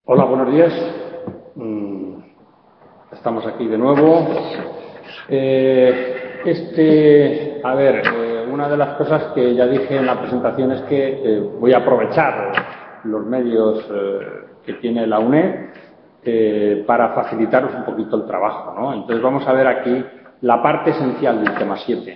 Hola, buenos días. Estamos aquí de nuevo. Una de las cosas que ya dije en la presentación es que voy a aprovechar los medios que tiene la UNED para facilitaros un poquito el trabajo, ¿no? Entonces vamos a ver aquí la parte esencial del tema 7.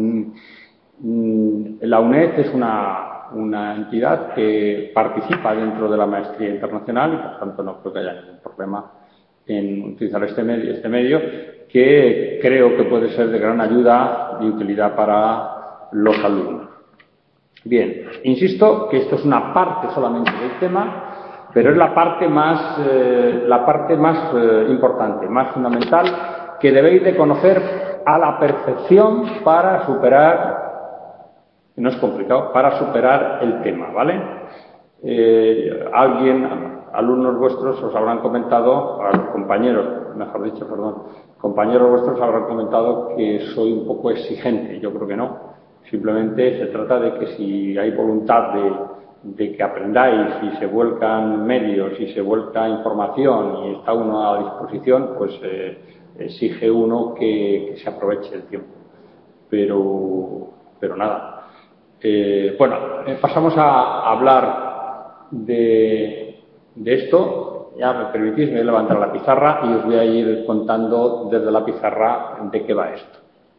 La UNED es una entidad que participa dentro de la maestría internacional y por tanto no creo que haya ningún problema en utilizar este medio que creo que puede ser de gran ayuda y utilidad para los alumnos. Bien, insisto que esto es una parte solamente del tema, pero es la parte más importante, más fundamental, que debéis de conocer a la perfección para superar. No es complicado, para superar el tema, ¿vale? Alumnos vuestros os habrán comentado, compañeros vuestros habrán comentado que soy un poco exigente. Yo creo que no. Simplemente se trata de que si hay voluntad de que aprendáis y se vuelcan medios y se vuelca información y está uno a disposición, pues exige uno que se aproveche el tiempo. Pero nada. Pasamos a hablar de esto. Ya me permitís, me voy a levantar la pizarra y os voy a ir contando desde la pizarra de qué va esto.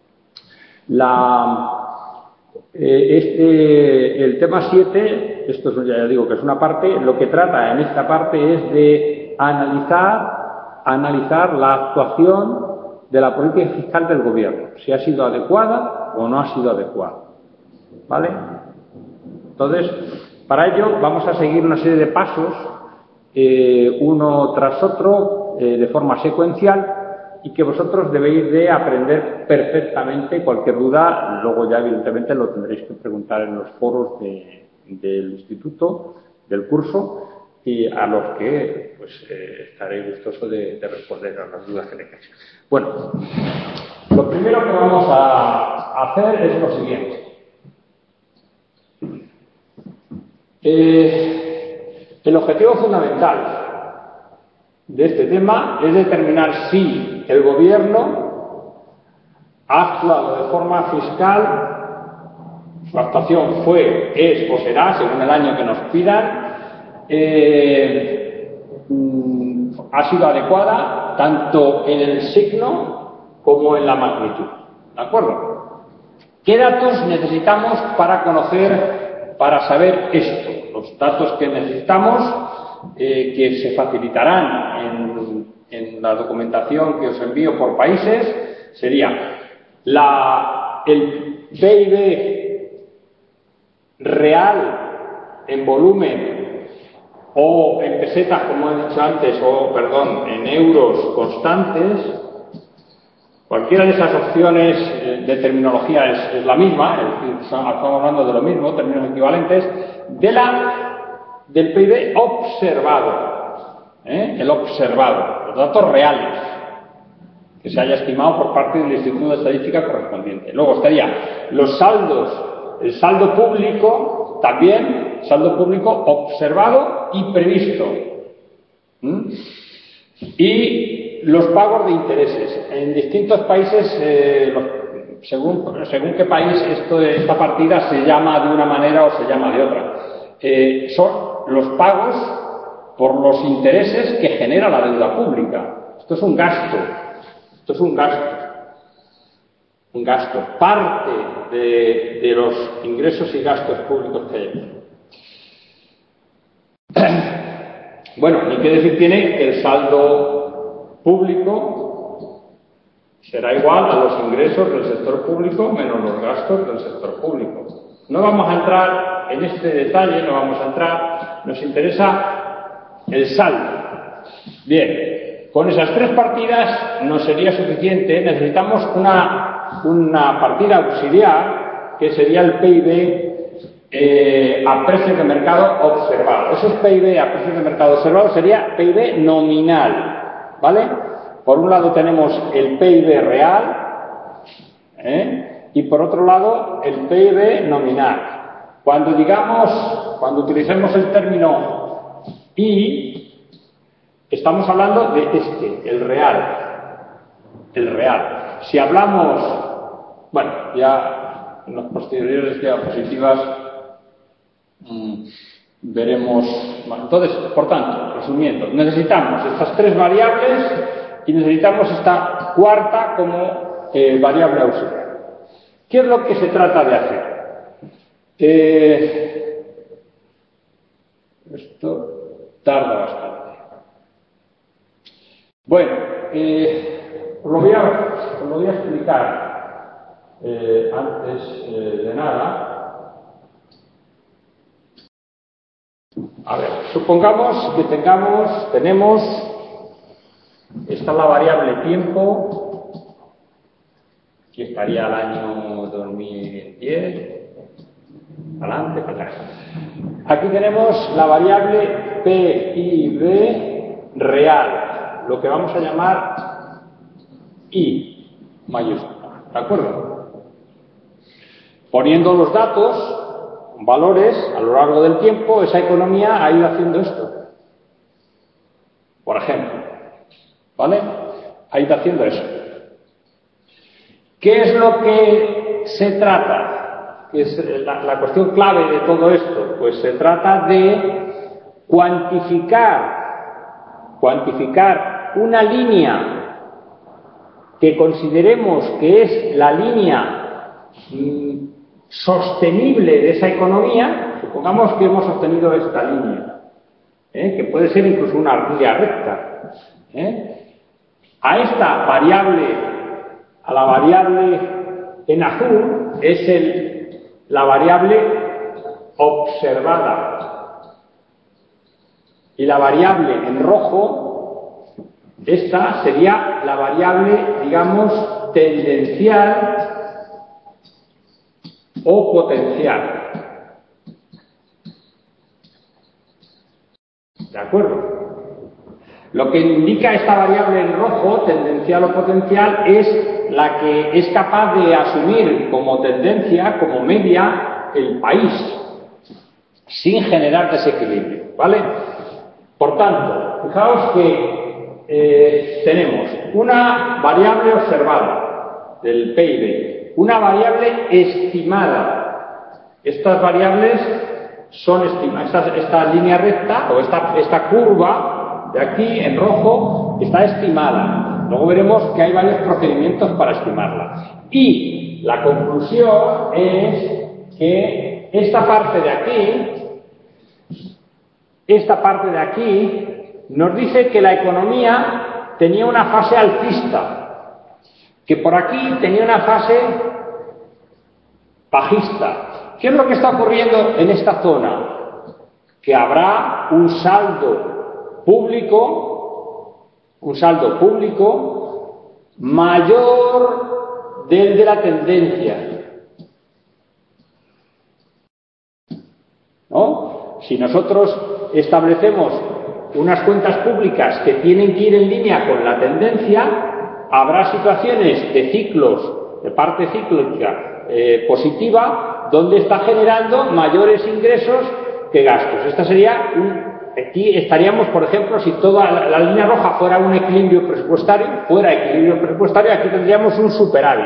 El tema 7, esto ya digo que es una parte, lo que trata en esta parte es de analizar la actuación de la política fiscal del gobierno, si ha sido adecuada o no ha sido adecuada. ¿Vale? Entonces, para ello vamos a seguir una serie de pasos, uno tras otro, de forma secuencial, y que vosotros debéis de aprender perfectamente. Cualquier duda, luego ya evidentemente lo tendréis que preguntar en los foros del instituto, del curso, y a los que pues estaré gustoso de responder a las dudas que tengáis. Bueno, lo primero que vamos a hacer es lo siguiente. El objetivo fundamental de este tema es determinar si el gobierno ha actuado de forma fiscal, su actuación es o será, según el año que nos pidan, ha sido adecuada tanto en el signo como en la magnitud. ¿De acuerdo? ¿Qué datos necesitamos para saber esto? Los datos que necesitamos, que se facilitarán en la documentación que os envío por países, sería el PIB real en volumen o en pesetas, como he dicho antes, en euros constantes. Cualquiera de esas opciones de terminología es la misma, estamos hablando de lo mismo, términos equivalentes, del PIB observado, el observado, los datos reales, que se haya estimado por parte del Instituto de Estadística correspondiente. Luego estaría los saldos, el saldo público, también, saldo público observado y previsto. Y los pagos de intereses. En distintos países, según qué país, esta partida se llama de una manera o se llama de otra. Son los pagos por los intereses que genera la deuda pública. Esto es un gasto. Un gasto. Parte de los ingresos y gastos públicos que hay. Bueno, ni qué decir tiene que el saldo público será igual a los ingresos del sector público menos los gastos del sector público. No vamos a entrar en este detalle, nos interesa el saldo. Bien, con esas tres partidas no sería suficiente, necesitamos una partida auxiliar que sería el PIB a precios de mercado observado. Ese PIB a precios de mercado observado sería PIB nominal, ¿vale? Por un lado tenemos el PIB real, y por otro lado el PIB nominal. Cuando utilicemos el término I, Estamos hablando de el real. El real. Si hablamos, bueno, ya en las posteriores diapositivas veremos. Bueno, entonces, por tanto, resumiendo, necesitamos estas tres variables y necesitamos esta cuarta como variable auxiliar. ¿Qué es lo que se trata de hacer? Esto tarda bastante. Bueno, os lo voy a explicar antes de nada. A ver, supongamos que tenemos, esta es la variable tiempo, aquí estaría el año 2010, adelante, para atrás. Aquí tenemos la variable PIB real, lo que vamos a llamar I mayúscula, ¿de acuerdo? Poniendo los datos, valores, a lo largo del tiempo, esa economía ha ido haciendo esto. Por ejemplo, ¿vale? Ha ido haciendo eso. ¿Qué es lo que se trata? ¿Qué es la cuestión clave de todo esto? Pues se trata de cuantificar una línea que consideremos que es la línea sostenible de esa economía. Supongamos que hemos obtenido esta línea, que puede ser incluso una línea recta. A esta variable, a la variable en azul, es la variable observada. Y la variable en rojo, esta sería la variable, digamos, tendencial o potencial. ¿De acuerdo? Lo que indica esta variable en rojo, tendencial o potencial, es la que es capaz de asumir como tendencia, como media, el país, sin generar desequilibrio, ¿vale? Por tanto, fijaos que tenemos una variable observada del PIB, una variable estimada. Estas variables son estimadas. Esta línea recta o esta curva de aquí en rojo está estimada. Luego veremos que hay varios procedimientos para estimarla. Y la conclusión es que esta parte de aquí nos dice que la economía tenía una fase alcista, que por aquí tenía una fase bajista. ¿Qué es lo que está ocurriendo en esta zona? Que habrá un saldo público mayor del de la tendencia, ¿no? Si nosotros establecemos unas cuentas públicas que tienen que ir en línea con la tendencia, habrá situaciones de ciclos, de parte cíclica positiva, donde está generando mayores ingresos que gastos. Esta sería aquí estaríamos, por ejemplo, si toda la línea roja fuera un equilibrio presupuestario, aquí tendríamos un superávit.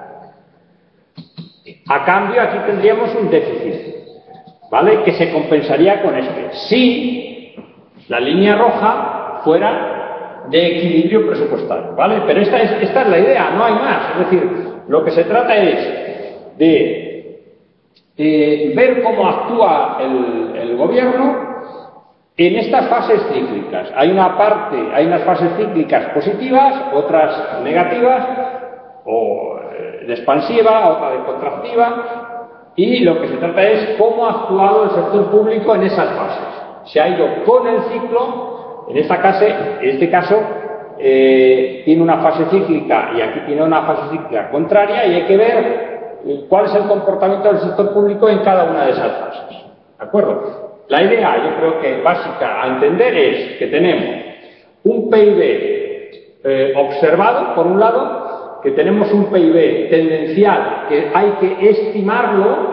A cambio, aquí tendríamos un déficit, ¿vale? Que se compensaría con si la línea roja fuera de equilibrio presupuestario, ¿vale? Pero esta es la idea, no hay más. Es decir, lo que se trata es de ver cómo actúa el gobierno en estas fases cíclicas. Hay unas fases cíclicas positivas, otras negativas, o de expansiva, otra de contractiva, y lo que se trata es cómo ha actuado el sector público en esas fases. Se ha ido con el ciclo, en este caso tiene una fase cíclica y aquí tiene una fase cíclica contraria, y hay que ver cuál es el comportamiento del sector público en cada una de esas fases. ¿De acuerdo? La idea, yo creo que básica a entender, es que tenemos un PIB observado, por un lado, que tenemos un PIB tendencial que hay que estimarlo,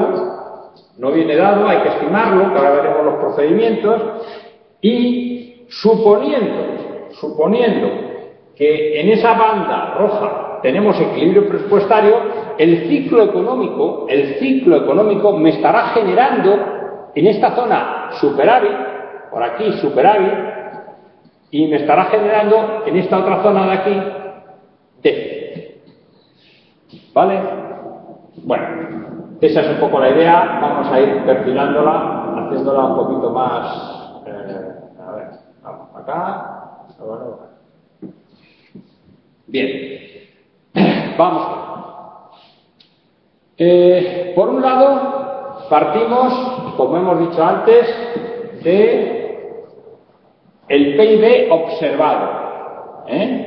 no viene dado, hay que estimarlo, que ahora veremos los procedimientos, y suponiendo que en esa banda roja tenemos equilibrio presupuestario, el ciclo económico me estará generando en esta zona superávit, por aquí superávit, y me estará generando en esta otra zona de aquí déficit. ¿Vale? Bueno, esa es un poco la idea. Vamos a ir perfilándola, haciéndola un poquito más. A ver, vamos acá. Bien, vamos. Por un lado, partimos, como hemos dicho antes, de el PIB observado,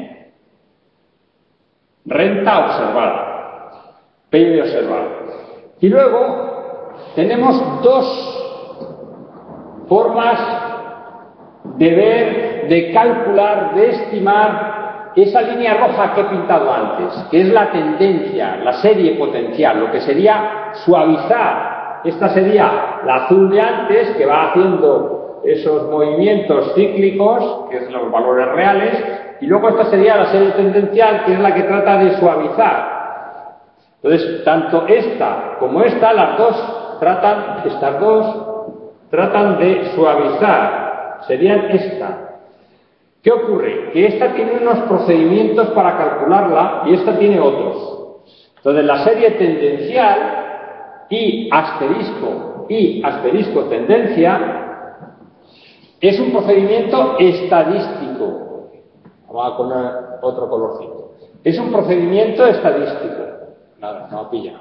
renta observada, PIB observado. Y luego tenemos dos formas de ver, de calcular, de estimar esa línea roja que he pintado antes, que es la tendencia, la serie potencial, lo que sería suavizar. Esta sería la azul de antes, que va haciendo esos movimientos cíclicos, que son los valores reales, y luego esta sería la serie tendencial, que es la que trata de suavizar. Entonces, tanto esta como esta, estas dos tratan de suavizar, serían esta. ¿Qué ocurre? Que esta tiene unos procedimientos para calcularla y esta tiene otros. Entonces, la serie tendencial y asterisco tendencia es un procedimiento estadístico. Vamos a poner otro colorcito. Es un procedimiento estadístico. Nada, no pilla.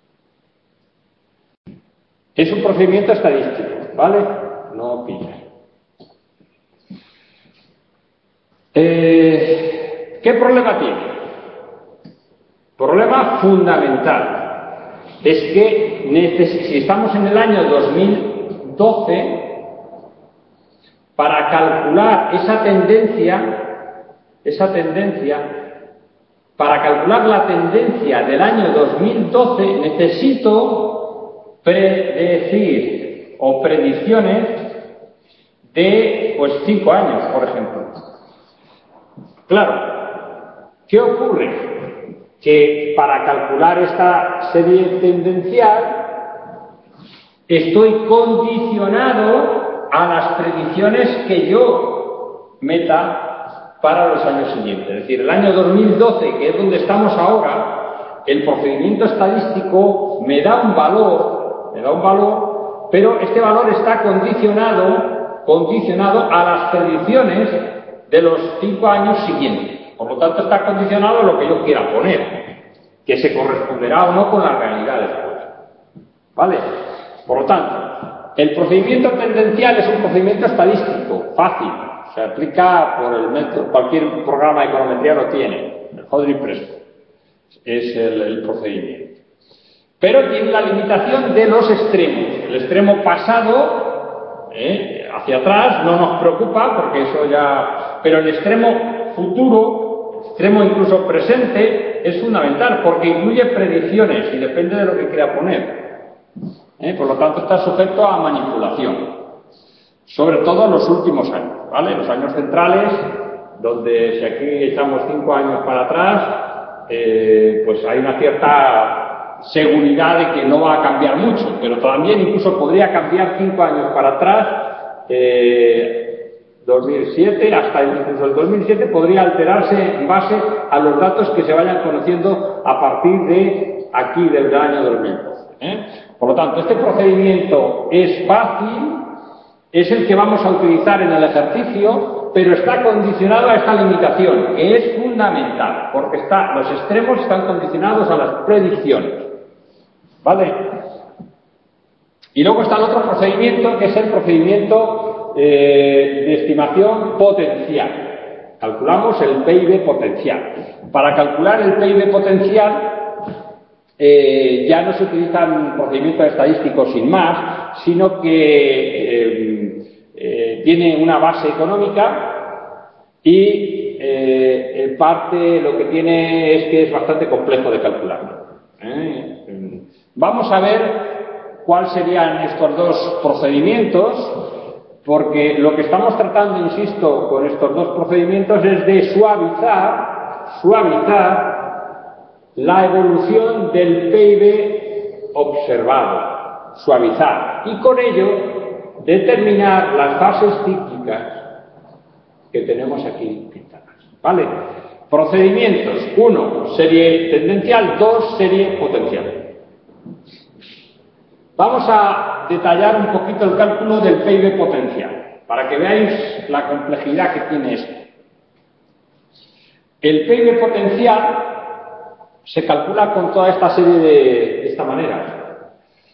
Es un procedimiento estadístico, ¿vale? No pilla. ¿Qué problema tiene? Problema fundamental. Es que si estamos en el año 2012, para calcular esa tendencia, para calcular la tendencia del año 2012, necesito predecir o predicciones de 5 años, por ejemplo. Claro, ¿qué ocurre? Que para calcular esta serie tendencial estoy condicionado a las predicciones que yo meta para los años siguientes. Es decir, el año 2012, que es donde estamos ahora, el procedimiento estadístico me da un valor, pero este valor está condicionado a las predicciones de los 5 años siguientes. Por lo tanto, está condicionado a lo que yo quiera poner, que se corresponderá o no con la realidad después. ¿Vale? Por lo tanto, el procedimiento tendencial es un procedimiento estadístico, fácil. Se aplica por el método, cualquier programa de econometría lo tiene. El Hodgkin-Prescott es el procedimiento. Pero tiene la limitación de los extremos. El extremo pasado, hacia atrás, no nos preocupa, porque eso ya... Pero el extremo futuro, extremo incluso presente, es fundamental, porque incluye predicciones y depende de lo que quiera poner. Por lo tanto, está sujeto a manipulación. Sobre todo en los últimos años, ¿vale? Los años centrales, donde si aquí echamos 5 años para atrás, pues hay una cierta seguridad de que no va a cambiar mucho, pero también incluso podría cambiar 5 años para atrás, 2007, hasta incluso el 2007 podría alterarse en base a los datos que se vayan conociendo a partir de aquí, del año 2012. Por lo tanto, este procedimiento es fácil, es el que vamos a utilizar en el ejercicio, pero está condicionado a esta limitación, que es fundamental, porque los extremos están condicionados a las predicciones. ¿Vale? Y luego está el otro procedimiento, que es el procedimiento de estimación potencial. Calculamos el PIB potencial. Para calcular el PIB potencial, ya no se utilizan procedimientos estadísticos sin más, sino que tiene una base económica y en parte lo que tiene es que es bastante complejo de calcular. Vamos a ver cuáles serían estos dos procedimientos porque lo que estamos tratando, insisto, con estos dos procedimientos es de suavizar la evolución del PIB observado, suavizar, y con ello determinar las fases cíclicas que tenemos aquí pintadas, ¿vale? Procedimientos: 1, serie tendencial; 2, serie potencial. Vamos a detallar un poquito el cálculo del PIB potencial, para que veáis la complejidad que tiene esto. El PIB potencial se calcula con toda esta serie de esta manera.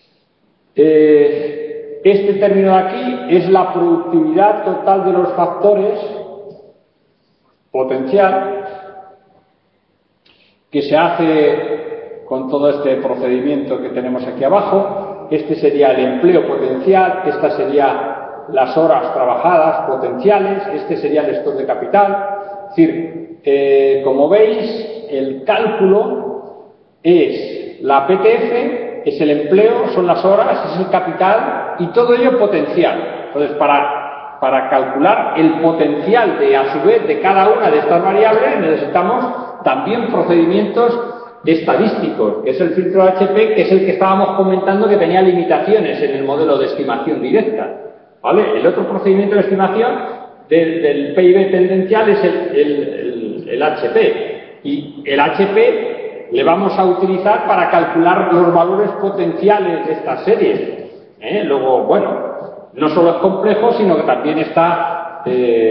Este término de aquí es la productividad total de los factores potencial, que se hace con todo este procedimiento que tenemos aquí abajo. Este sería el empleo potencial, esta sería las horas trabajadas potenciales, este sería el stock de capital. Es decir, como veis, el cálculo es la PTF, es el empleo, son las horas, es el capital, y todo ello potencial. Entonces, para calcular el potencial a su vez de cada una de estas variables, necesitamos también procedimientos estadísticos, que es el filtro HP, que es el que estábamos comentando, que tenía limitaciones en el modelo de estimación directa, ¿vale? El otro procedimiento de estimación del PIB tendencial es el HP, y el HP le vamos a utilizar para calcular los valores potenciales de estas series. Luego, bueno, no solo es complejo, sino que también está...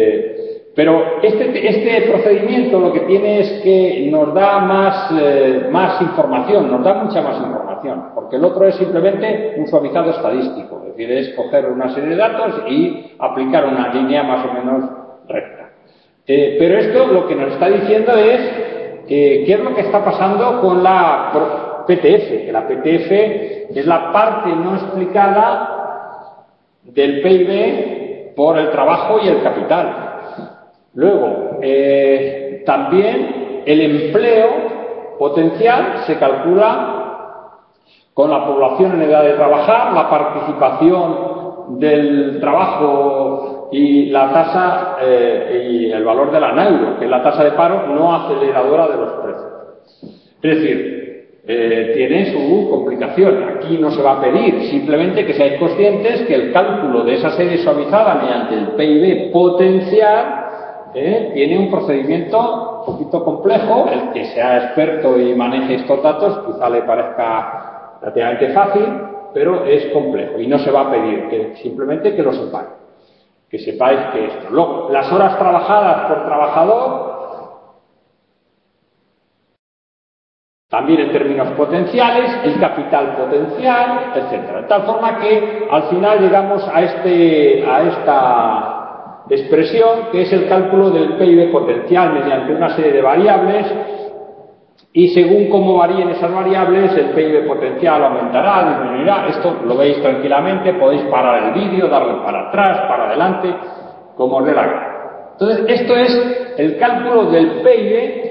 pero este procedimiento lo que tiene es que nos da más información, nos da mucha más información, porque el otro es simplemente un suavizado estadístico, es decir, es coger una serie de datos y aplicar una línea más o menos recta. Pero esto lo que nos está diciendo es qué es lo que está pasando con la PTF, que la PTF es la parte no explicada del PIB por el trabajo y el capital. Luego, también el empleo potencial se calcula con la población en edad de trabajar, la participación del trabajo y la tasa y el valor de la neuro, que es la tasa de paro no aceleradora de los precios. Es decir, tiene su complicación. Aquí no se va a pedir, simplemente que seáis conscientes que el cálculo de esa serie suavizada mediante el PIB potencial tiene un procedimiento un poquito complejo. El que sea experto y maneje estos datos quizá le parezca relativamente fácil, pero es complejo y no se va a pedir, simplemente que lo sepáis, que sepáis que esto. Luego, las horas trabajadas por trabajador, también en términos potenciales, el capital potencial, etcétera. De tal forma que al final llegamos a esta expresión, que es el cálculo del PIB potencial mediante una serie de variables, y según cómo varíen esas variables, el PIB potencial aumentará, disminuirá. Esto lo veis tranquilamente, podéis parar el vídeo, darle para atrás, para adelante, como os dé la gana. Entonces, esto es el cálculo del PIB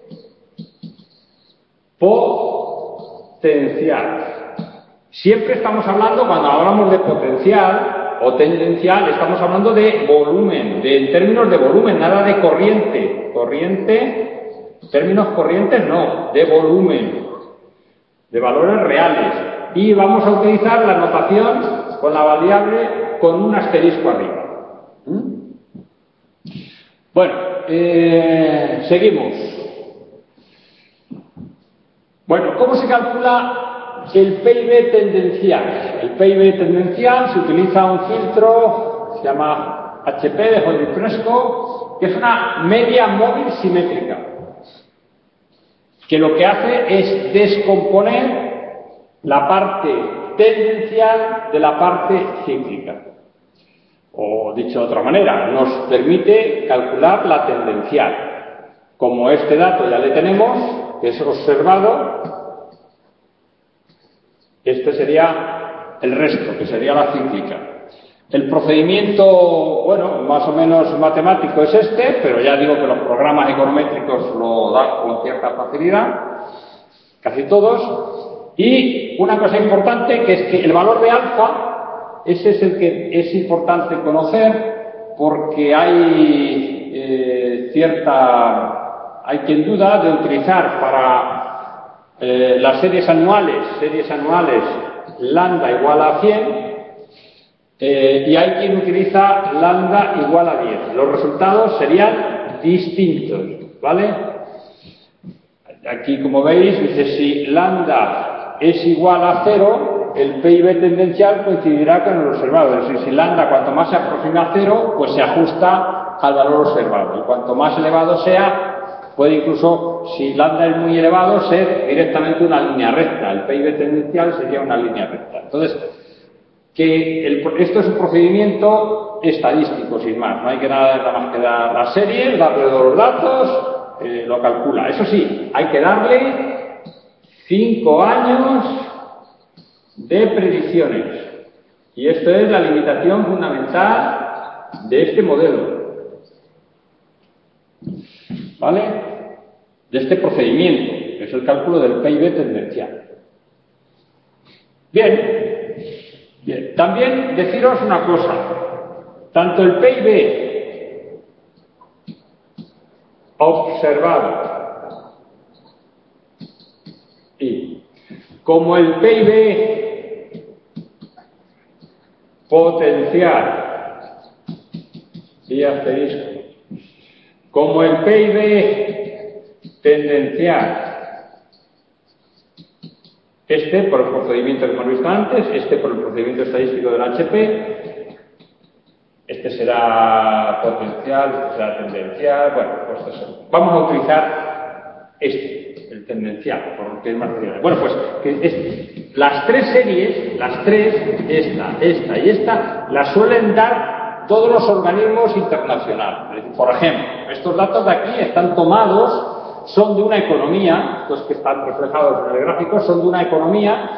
potencial. Siempre estamos hablando, cuando hablamos de potencial o tendencial, estamos hablando de volumen, en términos de volumen, nada de corriente. Términos corrientes no, de volumen, de valores reales. Y vamos a utilizar la notación con la variable con un asterisco arriba. Bueno, seguimos. Bueno, ¿cómo se calcula el PIB tendencial? El PIB tendencial se utiliza un filtro, se llama HP de Hodge-Fresco, que es una media móvil simétrica, que lo que hace es descomponer la parte tendencial de la parte cíclica. O dicho de otra manera, nos permite calcular la tendencial. Como este dato ya le tenemos, que es observado, este sería el resto, que sería la cíclica. El procedimiento, bueno, más o menos matemático es este, pero ya digo que los programas econométricos lo dan con cierta facilidad, casi todos. Y una cosa importante, que es que el valor de alfa ese es el que es importante conocer porque hay hay quien duda de utilizar para las series anuales lambda igual a 100 y hay quien utiliza lambda igual a 10. Los resultados serían distintos, ¿vale? Aquí, como veis, dice si lambda es igual a 0, el PIB tendencial coincidirá con el observado. Es decir, si lambda cuanto más se aproxima a 0, pues se ajusta al valor observado. Y cuanto más elevado sea, puede incluso, si lambda es muy elevado, ser directamente una línea recta. El PIB tendencial sería una línea recta. Entonces, esto es un procedimiento estadístico, sin más. No hay que nada más que dar las series, darle los datos, lo calcula. Eso sí, hay que darle 5 años de predicciones. Y esto es la limitación fundamental de este modelo. ¿Vale? De este procedimiento, que es el cálculo del PIB tendencial. Bien. También deciros una cosa. Tanto el PIB observado como el PIB potencial y asterisco, como el PIB tendencial, este por el procedimiento que hemos visto antes, este por el procedimiento estadístico del HP, este será potencial, este será tendencial, bueno, pues eso. Vamos a utilizar el tendencial, porque es más trivial. Bueno, pues las tres series, esta y esta, las suelen dar todos los organismos internacionales. Por ejemplo, estos datos de aquí están tomados, son de una economía, estos que están reflejados en el gráfico, son de una economía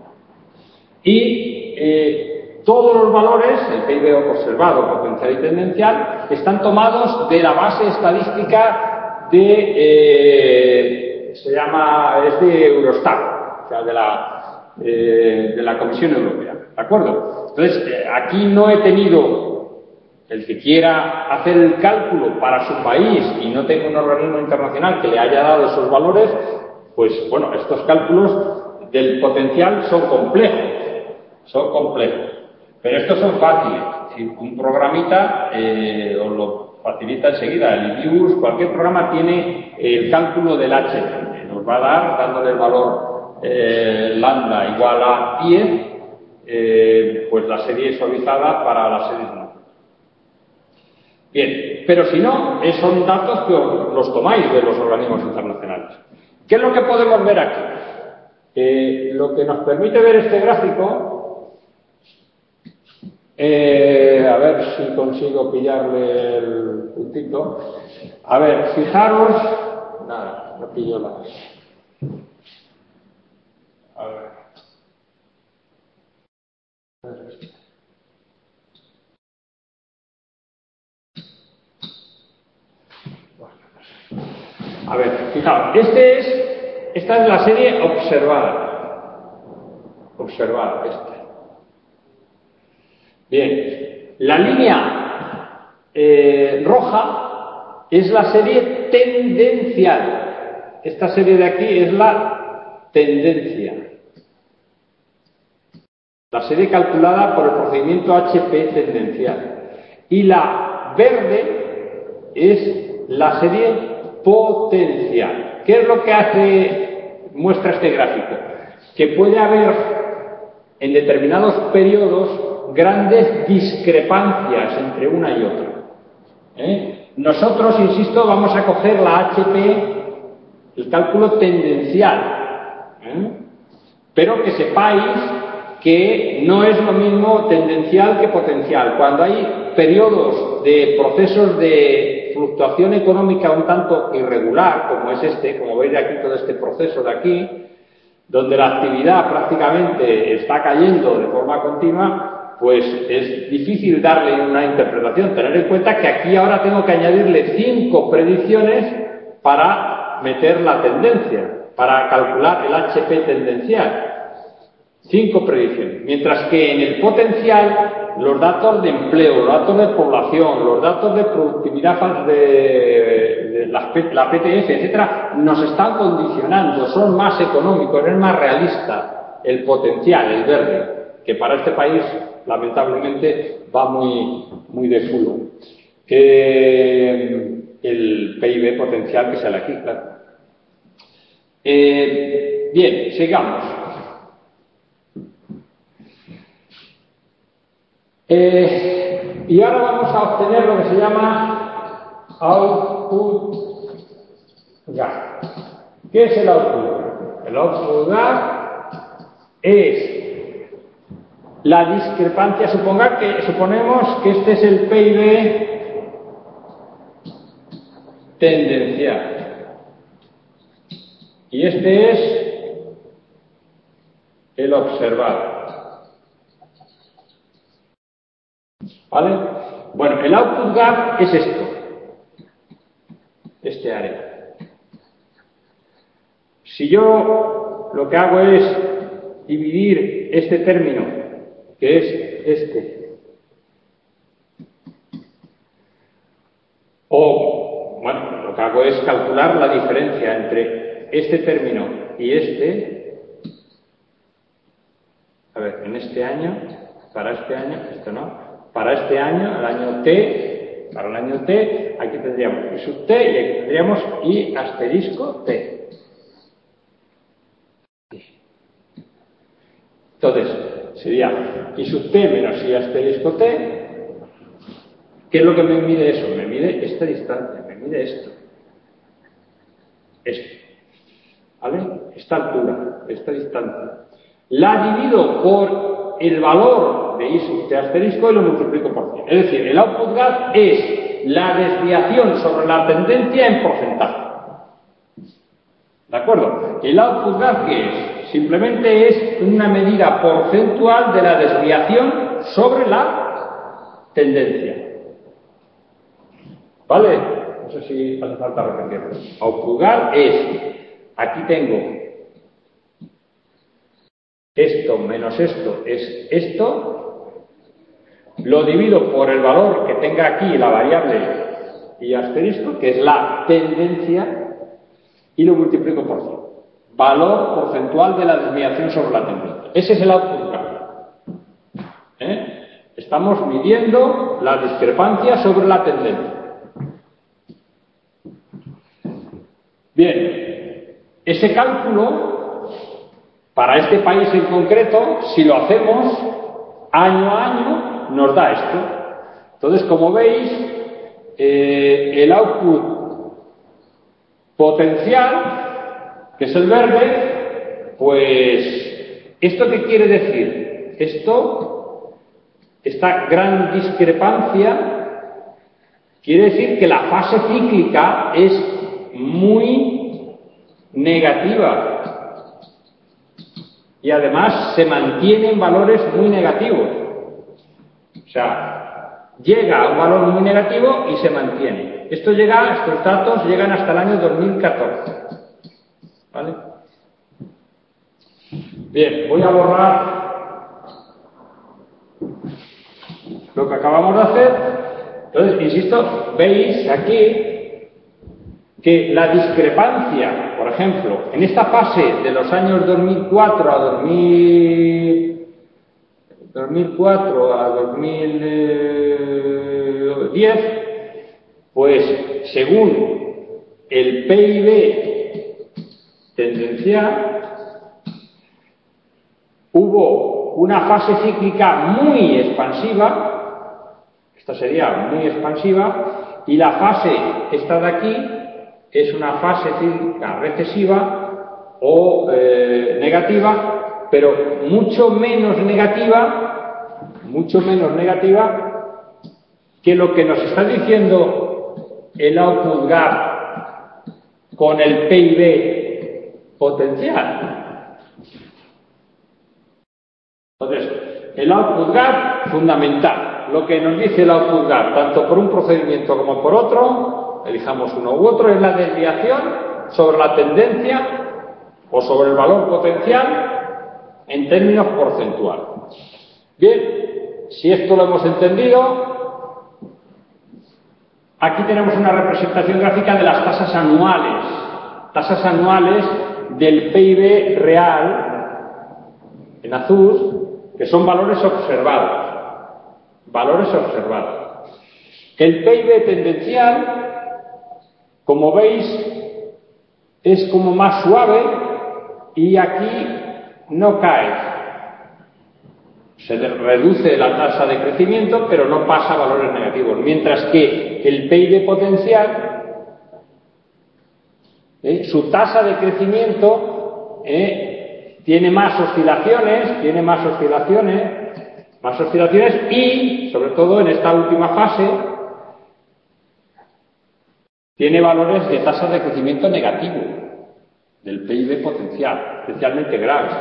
y todos los valores, el PIB observado, potencial y tendencial, están tomados de la base estadística se llama Eurostat, o sea, de la Comisión Europea, ¿de acuerdo? Entonces, aquí no he tenido, el que quiera hacer el cálculo para su país y no tenga un organismo internacional que le haya dado esos valores, pues bueno, estos cálculos del potencial son complejos, pero estos son fáciles. Un programita os lo facilita enseguida. El IBIUS, cualquier programa tiene el cálculo del H. Nos va a dar, dándole el valor lambda igual a 10, pues la serie suavizada para las series no. Bien, pero si no, son datos que los tomáis de los organismos internacionales. ¿Qué es lo que podemos ver aquí? Lo que nos permite ver este gráfico, a ver si consigo pillarle el puntito. A ver, fijaros, nada, no pillo nada. A ver. A ver, fijaos, esta es la serie observada. Esta. Bien, la línea roja es la serie tendencial. Esta serie de aquí es la tendencia. La serie calculada por el procedimiento HP tendencial. Y la verde es la serie potencial. ¿Qué es lo que muestra este gráfico? Que puede haber en determinados periodos grandes discrepancias entre una y otra. Nosotros, insisto, vamos a coger la HP, el cálculo tendencial, pero que sepáis que no es lo mismo tendencial que potencial. Cuando hay periodos de procesos de fluctuación económica un tanto irregular, como es como veis de aquí, todo este proceso de aquí, donde la actividad prácticamente está cayendo de forma continua, pues es difícil darle una interpretación. Tener en cuenta que aquí ahora tengo que añadirle 5 predicciones para meter la tendencia, para calcular el HP tendencial. 5 predicciones. Mientras que en el potencial, los datos de empleo, los datos de población, los datos de productividad de la PTF, etcétera, nos están condicionando, son más económicos, es más realista el potencial, el verde, que para este país, lamentablemente, va muy de culo. El PIB potencial que sale aquí, claro. Bien, sigamos. Y ahora vamos a obtener lo que se llama output gap. ¿Qué es el output gap? El output gap es la discrepancia. Suponemos que este es el PIB tendencial y este es el observado. ¿Vale? Bueno, el output gap es esto, este área. Si yo lo que hago es dividir este término, que es este, o, bueno, lo que hago es calcular la diferencia entre este término y este, a ver, en este año, para este año, esto no, para este año, el año T, para el año T, aquí tendríamos I sub T y aquí tendríamos I asterisco T. Entonces, sería I sub T menos I asterisco T. ¿Qué es lo que me mide eso? Me mide esta distancia, me mide esto. Esto. ¿Vale? Esta altura, esta distancia. La divido por el valor de I sub T asterisco y lo multiplico por 100. Es decir, el output gap es la desviación sobre la tendencia en porcentaje. ¿De acuerdo? ¿El output gap qué es? Simplemente es una medida porcentual de la desviación sobre la tendencia. ¿Vale? No sé si hace falta repetirlo. Output gap es, aquí tengo esto menos esto es esto, lo divido por el valor que tenga aquí la variable y asterisco, que es la tendencia, y lo multiplico por 100. Valor porcentual de la desviación sobre la tendencia. Ese es el output gap. Estamos midiendo la discrepancia sobre la tendencia. Bien, ese cálculo para este país en concreto, si lo hacemos año a año, nos da esto. Entonces, como veis, el output potencial, que es el verde, pues, ¿esto qué quiere decir? Esta gran discrepancia, quiere decir que la fase cíclica es muy negativa. Y además se mantienen valores muy negativos. O sea, llega a un valor muy negativo y se mantiene. Estos datos llegan hasta el año 2014. ¿Vale? Bien, voy a borrar lo que acabamos de hacer. Entonces, insisto, veis aquí que la discrepancia, por ejemplo, en esta fase de los años 2004 a 2010, pues según el PIB tendencial, hubo una fase cíclica muy expansiva, esta sería muy expansiva, y la fase, esta de aquí, es una fase cíclica recesiva o negativa, pero mucho menos negativa que lo que nos está diciendo el output gap con el PIB potencial. Entonces, el output gap fundamental, lo que nos dice el output gap, tanto por un procedimiento como por otro, elijamos uno u otro, es la desviación sobre la tendencia o sobre el valor potencial en términos porcentuales. Bien, si esto lo hemos entendido, aquí tenemos una representación gráfica de las tasas anuales del PIB real, en azul, que son valores observados. El PIB tendencial, como veis, es como más suave y aquí no cae. Se reduce la tasa de crecimiento, pero no pasa a valores negativos. Mientras que el PIB potencial, su tasa de crecimiento tiene más oscilaciones y, sobre todo en esta última fase, tiene valores de tasa de crecimiento negativo del PIB potencial, especialmente graves.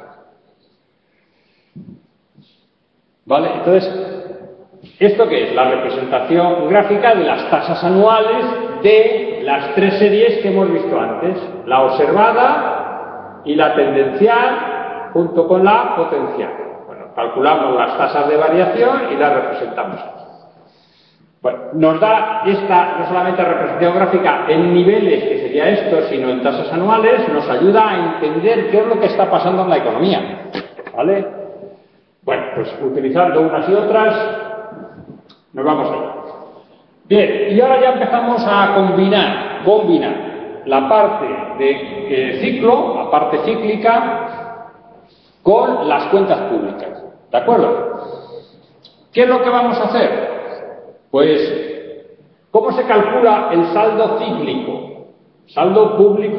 ¿Vale? Entonces, ¿esto qué es? La representación gráfica de las tasas anuales de las tres series que hemos visto antes, la observada y la tendencial junto con la potencial. Bueno, calculamos las tasas de variación y las representamos. Bueno, nos da esta, no solamente representación gráfica en niveles, que sería esto, sino en tasas anuales, nos ayuda a entender qué es lo que está pasando en la economía. ¿Vale? Bueno, pues utilizando unas y otras, nos vamos a ir. Bien, y ahora ya empezamos a combinar la parte de ciclo, la parte cíclica, con las cuentas públicas. ¿De acuerdo? ¿Qué es lo que vamos a hacer? Pues, ¿cómo se calcula el saldo cíclico? Saldo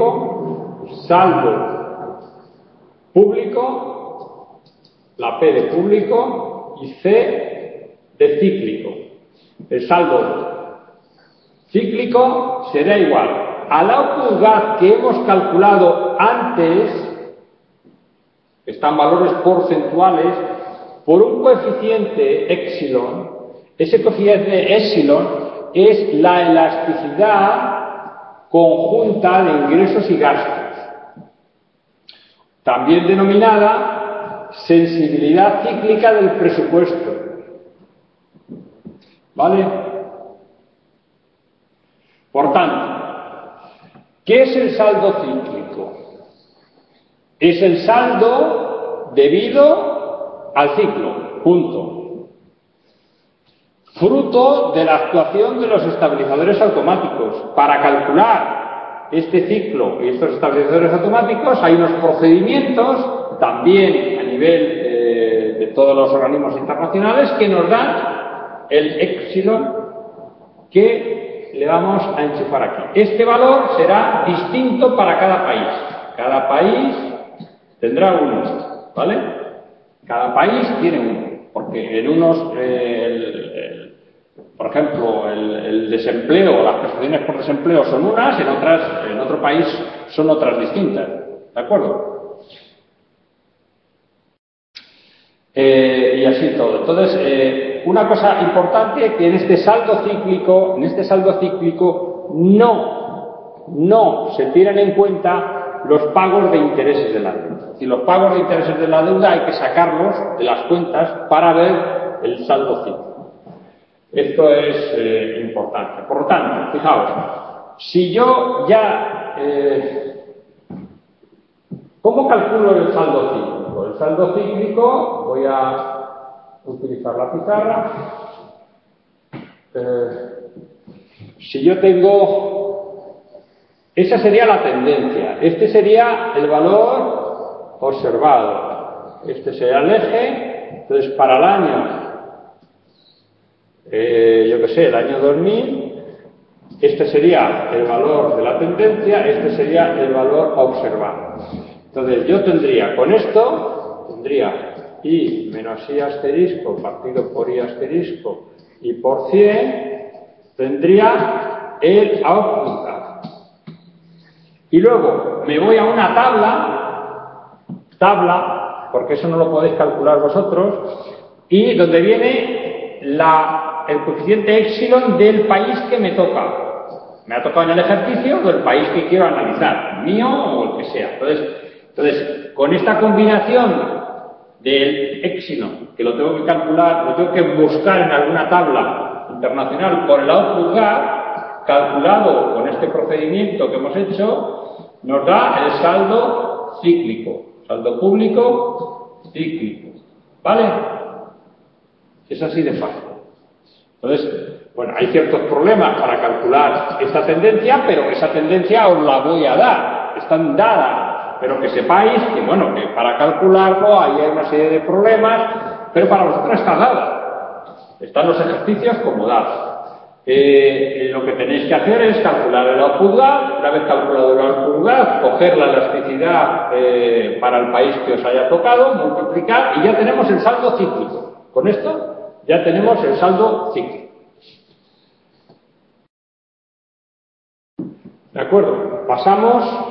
público, la P de público y C de cíclico. El saldo cíclico será igual al output gas que hemos calculado antes, que están valores porcentuales, por un coeficiente epsilon. Ese coeficiente epsilon es la elasticidad conjunta de ingresos y gastos, también denominada sensibilidad cíclica del presupuesto. ¿Vale? Por tanto, ¿qué es el saldo cíclico? Es el saldo debido al ciclo, punto. Fruto de la actuación de los estabilizadores automáticos. Para calcular este ciclo y estos estabilizadores automáticos hay unos procedimientos, también a nivel de todos los organismos internacionales, que nos dan el epsilon que le vamos a enchufar aquí. Este valor será distinto para cada país. Cada país tendrá uno, ¿vale? Cada país tiene uno, porque en unos, por ejemplo, el desempleo, las prestaciones por desempleo son unas, en otro país son otras distintas, ¿de acuerdo? Y así todo. Entonces, una cosa importante, que en este saldo cíclico no se tienen en cuenta los pagos de intereses de la deuda. Y los pagos de intereses de la deuda hay que sacarlos de las cuentas para ver el saldo cíclico. Esto es importante. Por lo tanto, fijaos, si yo ya... ¿cómo calculo el saldo cíclico? El saldo cíclico, voy a utilizar la pizarra. Si yo tengo... esa sería la tendencia. Este sería el valor observado. Este sería el eje. Entonces, para el año, yo qué sé, el año 2000, este sería el valor de la tendencia, este sería el valor observado. Entonces, yo tendría, con esto, tendría I menos I asterisco partido por I asterisco y por 100, tendría el output. Y luego me voy a una tabla, porque eso no lo podéis calcular vosotros, y donde viene el coeficiente epsilon del país que me toca. Me ha tocado en el ejercicio del país que quiero analizar, mío o el que sea. Entonces, con esta combinación del épsilon, que lo tengo que calcular, lo tengo que buscar en alguna tabla internacional por el output gap, calculado con este procedimiento que hemos hecho, nos da el saldo cíclico, saldo público cíclico, ¿vale? Es así de fácil. Entonces, bueno, hay ciertos problemas para calcular esta tendencia, pero esa tendencia os la voy a dar, están dadas, pero que sepáis que, bueno, que para calcularlo hay una serie de problemas, pero para vosotros está dada. Están los ejercicios como dados. Lo que tenéis que hacer es calcular el output gap. Una vez calculado el output gap, coger la elasticidad para el país que os haya tocado, multiplicar y ya tenemos el saldo cíclico. Con esto ya tenemos el saldo cíclico. ¿De acuerdo? Pasamos.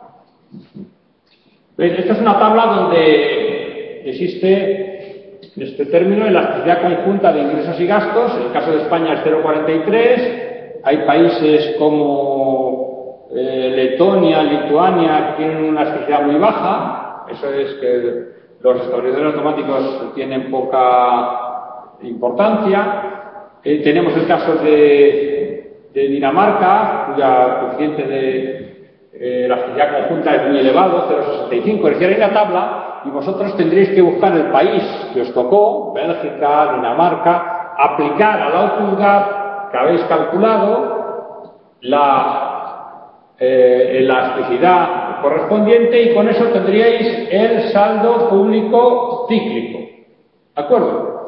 Esta es una tabla donde existe este término, elasticidad conjunta de ingresos y gastos. En el caso de España es 0,43. Hay países como Letonia, Lituania, que tienen una elasticidad muy baja. Eso es que los estabilizadores automáticos tienen poca importancia. Tenemos el caso de Dinamarca, cuya coeficiente de elasticidad conjunta es muy elevado, 0,65. Es decir, hay la tabla y vosotros tendréis que buscar el país que os tocó, Bélgica, Dinamarca, aplicar al output gap que habéis calculado la elasticidad correspondiente y con eso tendríais el saldo público cíclico. ¿De acuerdo?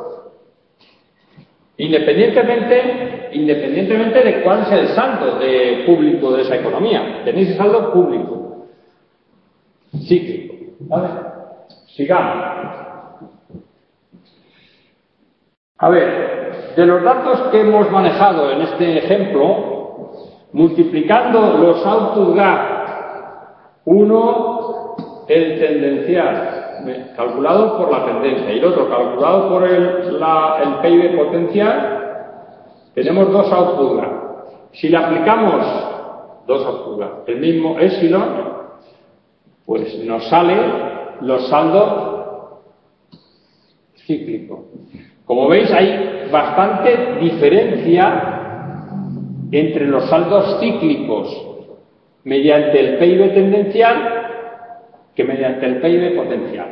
Independientemente de cuál sea el saldo público de esa economía. Tenéis el saldo público cíclico. ¿Vale? Sigamos. A ver, de los datos que hemos manejado en este ejemplo, multiplicando los output gap, uno el tendencial, calculado por la tendencia, y el otro calculado por el PIB potencial, tenemos dos output gap. Si le aplicamos dos output gap, el mismo epsilon, pues nos sale los saldos cíclicos. Como veis, hay bastante diferencia entre los saldos cíclicos mediante el PIB tendencial que mediante el PIB potencial.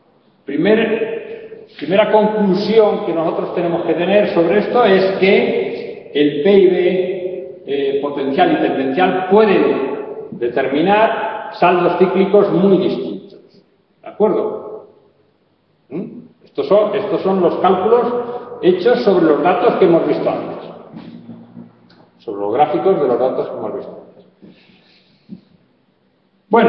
Primera conclusión que nosotros tenemos que tener sobre esto es que el PIB potencial y tendencial pueden determinar saldos cíclicos muy distintos. ¿De acuerdo? Estos son los cálculos hechos sobre los datos que hemos visto antes. Sobre los gráficos de los datos que hemos visto antes. Bueno,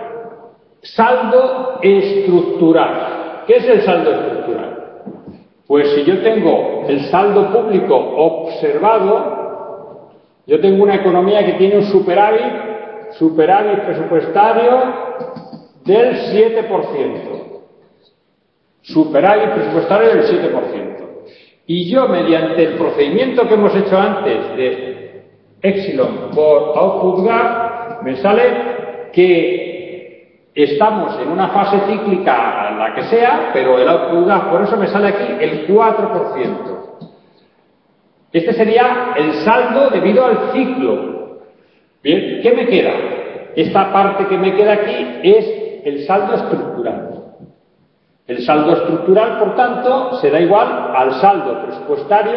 saldo estructural. ¿Qué es el saldo estructural? Pues si yo tengo el saldo público observado, yo tengo una economía que tiene un superávit presupuestario del 7%. Superávit presupuestario del 7%. Y yo, mediante el procedimiento que hemos hecho antes de epsilon por output gap, me sale que estamos en una fase cíclica, la que sea, pero el output gap, por eso me sale aquí el 4%. Este sería el saldo debido al ciclo. Bien, ¿qué me queda? Esta parte que me queda aquí es el saldo estructural. El saldo estructural, por tanto, será igual al saldo presupuestario,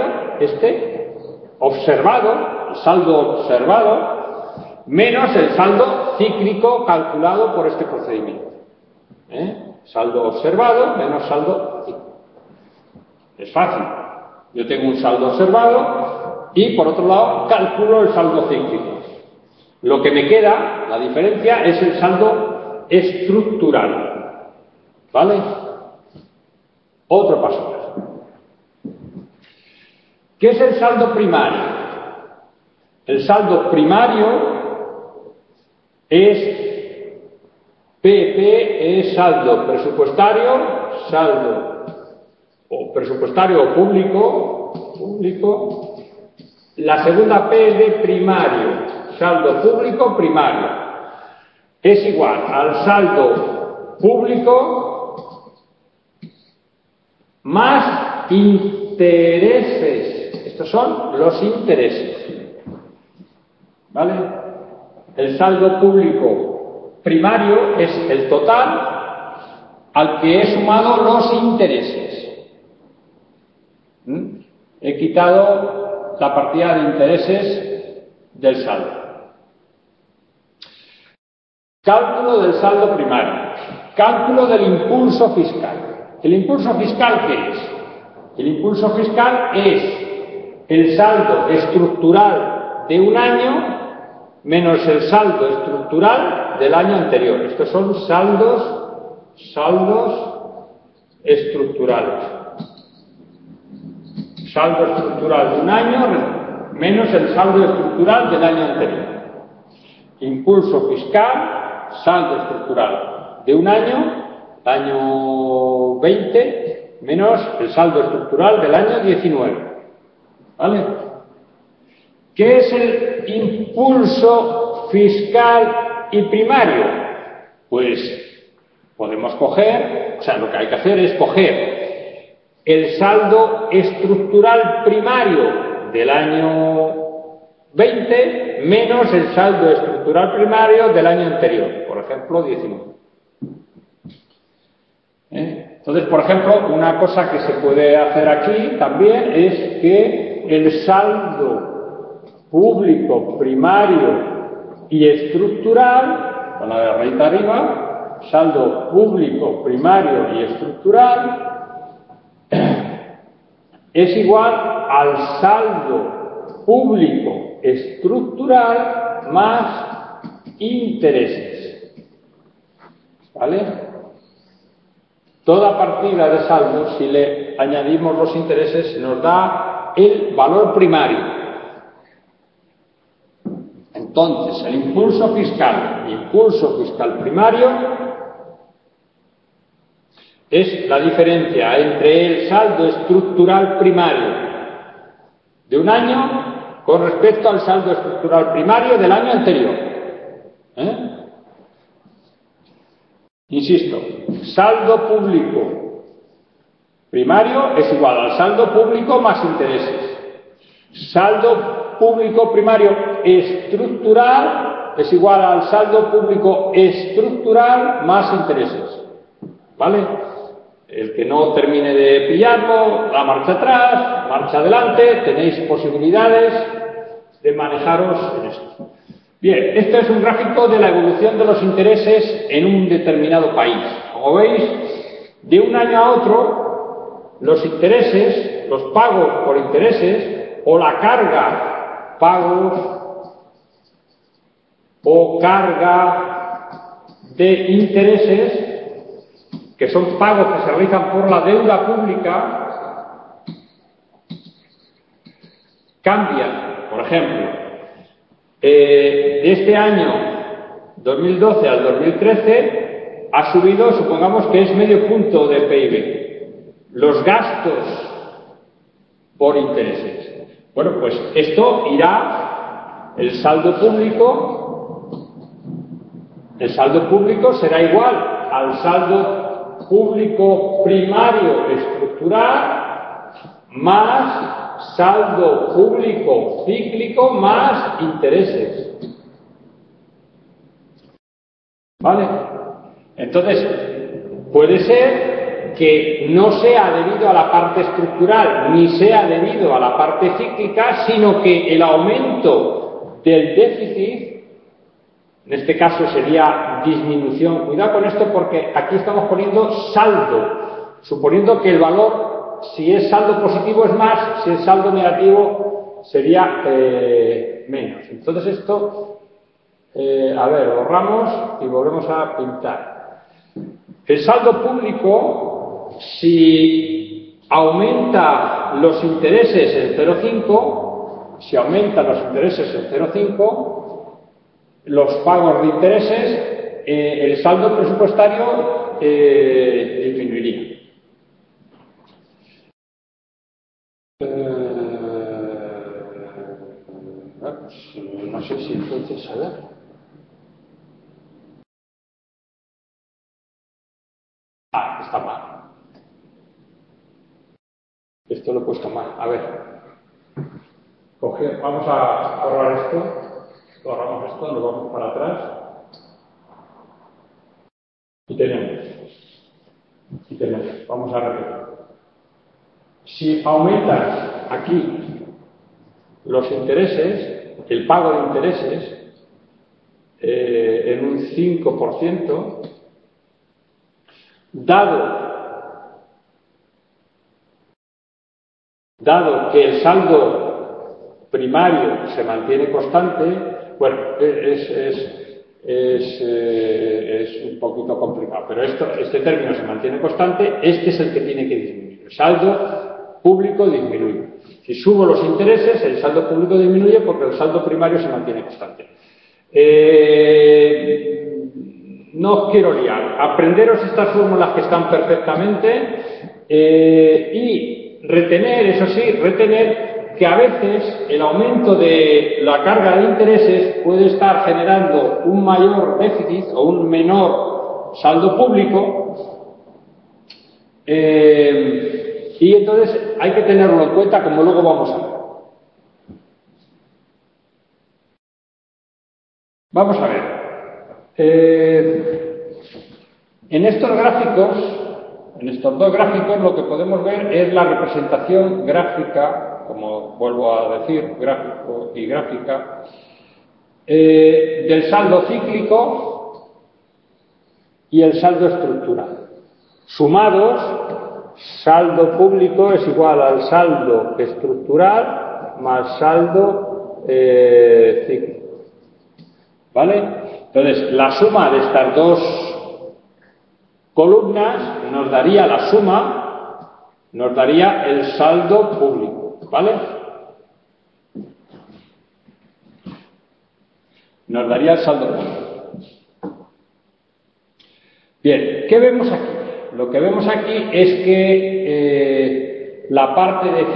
observado, el saldo observado, menos el saldo cíclico calculado por este procedimiento. Saldo observado menos saldo cíclico. Es fácil. Yo tengo un saldo observado y, por otro lado, calculo el saldo cíclico. Lo que me queda, la diferencia, es el saldo estructural. ¿Vale? Otro paso más. ¿Qué es el saldo primario? El saldo primario es PP, es saldo presupuestario o público. La segunda P es de primario, saldo público primario. Es igual al saldo público más intereses. Estos son los intereses. ¿Vale? El saldo público primario es el total al que he sumado los intereses. He quitado la partida de intereses del saldo. Cálculo del saldo primario. Cálculo del impulso fiscal. ¿El impulso fiscal qué es? El impulso fiscal es el saldo estructural de un año menos el saldo estructural del año anterior. Estos son saldos estructurales. Saldo estructural de un año menos el saldo estructural del año anterior. Impulso fiscal, saldo estructural de un año 20, menos el saldo estructural del año 19. ¿Vale? ¿Qué es el impulso fiscal y primario? Pues podemos coger, o sea, lo que hay que hacer es coger el saldo estructural primario del año 20 menos el saldo estructural primario del año anterior, por ejemplo, 19. Entonces, por ejemplo, una cosa que se puede hacer aquí también es que el saldo público primario y estructural, con la rayita arriba, saldo público primario y estructural, es igual al saldo público estructural más intereses. ¿Vale? Toda partida de saldo, si le añadimos los intereses, nos da el valor primario. Entonces, el impulso fiscal primario es la diferencia entre el saldo estructural primario de un año con respecto al saldo estructural primario del año anterior. Insisto, saldo público primario es igual al saldo público más intereses. Saldo público primario estructural es igual al saldo público estructural más intereses. ¿Vale? El que no termine de pillarlo, da marcha atrás, marcha adelante, tenéis posibilidades de manejaros en esto. Bien, esto es un gráfico de la evolución de los intereses en un determinado país. Como veis, de un año a otro, los intereses, los pagos por intereses, o la carga, pagos o carga de intereses, que son pagos que se realizan por la deuda pública, cambian. Por ejemplo, de este año 2012 al 2013 ha subido, supongamos que es medio punto de PIB, los gastos por intereses. Bueno, pues esto irá, el saldo público será igual al saldo público primario estructural más saldo público cíclico más intereses. ¿Vale? Entonces, puede ser que no sea debido a la parte estructural ni sea debido a la parte cíclica, sino que el aumento del déficit, en este caso sería disminución. Cuidado con esto porque aquí estamos poniendo saldo, suponiendo que el valor, si es saldo positivo es más, si es saldo negativo sería menos. Entonces esto, a ver, borramos y volvemos a pintar. El saldo público, si aumenta los intereses en 0,5, si aumentan los intereses en 0,5, los pagos de intereses, el saldo presupuestario disminuiría. No sé si entonces, a ver. Está mal. Esto lo he puesto mal. A ver. Vamos a borrar esto. Borramos esto, nos vamos para atrás. Y tenemos. Vamos a repetir. Si aumentas aquí los intereses, el pago de intereses, en un 5%, dado que el saldo primario se mantiene constante, bueno, es un poquito complicado, pero este término se mantiene constante, este es el que tiene que disminuir. El saldo público disminuye. Si subo los intereses, el saldo público disminuye porque el saldo primario se mantiene constante. No os quiero liar. Aprenderos estas fórmulas que están perfectamente y retener, eso sí, que a veces el aumento de la carga de intereses puede estar generando un mayor déficit o un menor saldo público, y entonces hay que tenerlo en cuenta, como luego vamos a ver. Vamos a ver. En estos dos gráficos, lo que podemos ver es la representación gráfica, como vuelvo a decir, gráfico y gráfica, del saldo cíclico y el saldo estructural. Sumados, saldo público es igual al saldo estructural más saldo cíclico. ¿Vale? Entonces, la suma de estas dos columnas nos daría el saldo público. ¿Vale? Nos daría el saldo público. Bien, ¿qué vemos aquí? Lo que vemos aquí es que la parte de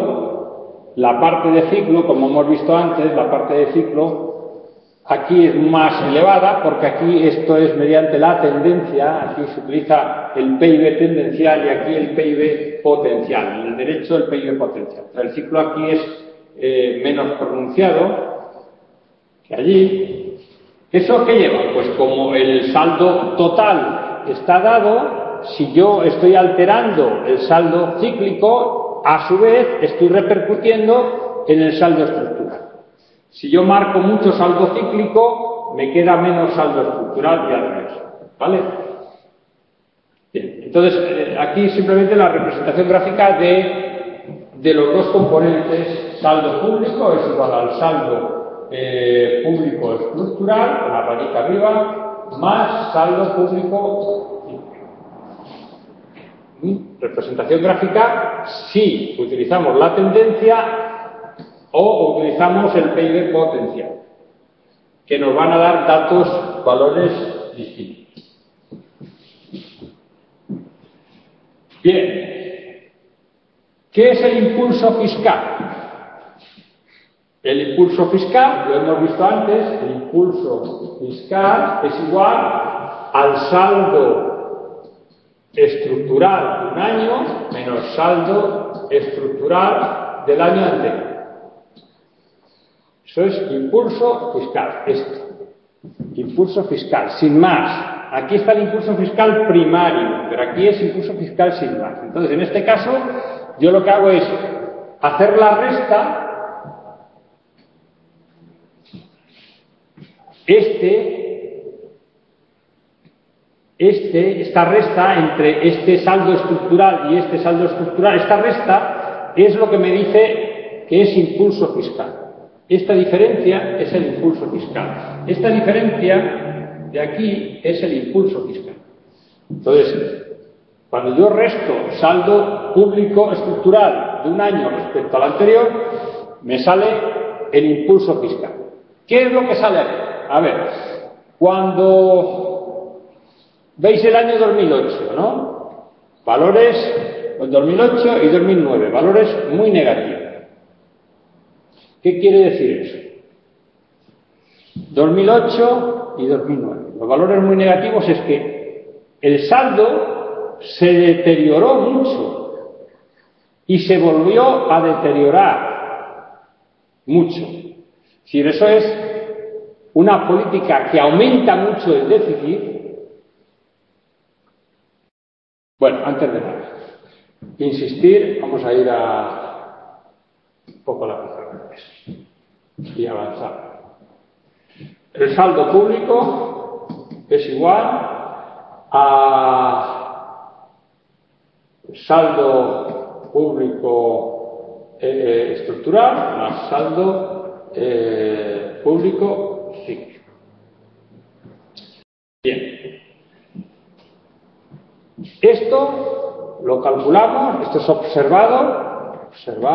ciclo, como hemos visto antes, la parte de ciclo aquí es más elevada porque aquí esto es mediante la tendencia, aquí se utiliza el PIB tendencial y aquí el PIB potencial, en el derecho el PIB potencial. El ciclo aquí es menos pronunciado que allí. ¿Eso qué lleva? Pues como el saldo total está dado, si yo estoy alterando el saldo cíclico, a su vez estoy repercutiendo en el saldo estructural. Si yo marco mucho saldo cíclico, me queda menos saldo estructural y al revés. ¿Vale? Bien, entonces aquí simplemente la representación gráfica de los dos componentes. Saldo público es igual al saldo público estructural, con la rayita arriba, más saldo público cíclico. Representación gráfica si utilizamos la tendencia o utilizamos el PIB potencial, que nos van a dar valores distintos. Bien, ¿qué es el impulso fiscal? El impulso fiscal, lo hemos visto antes, el impulso fiscal es igual al saldo estructural de un año menos saldo estructural del año anterior. Eso es impulso fiscal, esto. Impulso fiscal, sin más. Aquí está el impulso fiscal primario, pero aquí es impulso fiscal sin más. Entonces, en este caso, yo lo que hago es hacer la resta. Esta resta entre este saldo estructural y este saldo estructural, esta resta es lo que me dice que es impulso fiscal. Esta diferencia es el impulso fiscal. Esta diferencia de aquí es el impulso fiscal. Entonces, cuando yo resto saldo público estructural de un año respecto al anterior, me sale el impulso fiscal. ¿Qué es lo que sale aquí? A ver, cuando veis el año 2008, ¿no? Valores, 2008 y 2009, valores muy negativos. ¿Qué quiere decir eso? 2008 y 2009. Los valores muy negativos es que el saldo se deterioró mucho y se volvió a deteriorar mucho. Si eso es una política que aumenta mucho el déficit. Bueno, antes de nada, insistir, vamos a ir a un poco la pizarra y avanzar. El saldo público es igual a saldo público estructural más saldo público cíclico. Bien. Esto lo calculamos, esto es observado,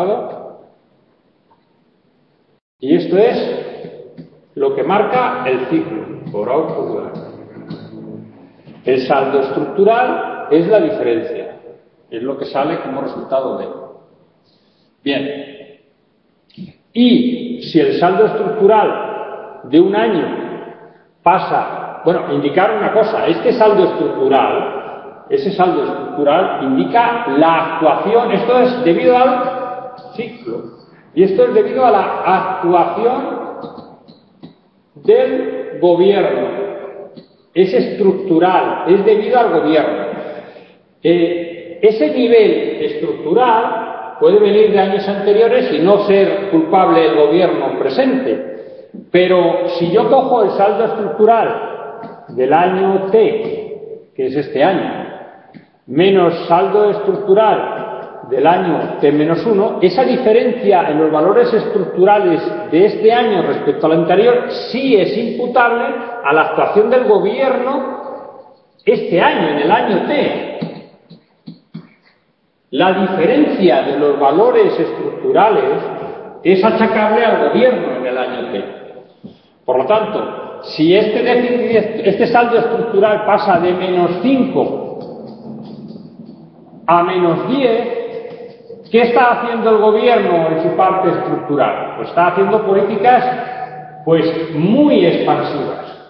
y esto es lo que marca el ciclo por output. El saldo estructural es la diferencia, es lo que sale como resultado de. Bien, y si el saldo estructural de un año pasa, bueno, indicar una cosa, ese saldo estructural indica la actuación, esto es debido al ciclo, y esto es debido a la actuación del gobierno, es estructural, es debido al gobierno. Ese nivel estructural puede venir de años anteriores y no ser culpable el gobierno presente, pero si yo cojo el saldo estructural del año T, que es este año, menos saldo estructural del año T-1, esa diferencia en los valores estructurales de este año respecto al anterior sí es imputable a la actuación del gobierno este año, en el año T. La diferencia de los valores estructurales es achacable al gobierno en el año T. Por lo tanto, si este saldo estructural pasa de -5 a -10, ¿qué está haciendo el gobierno en su parte estructural? Pues está haciendo políticas muy expansivas.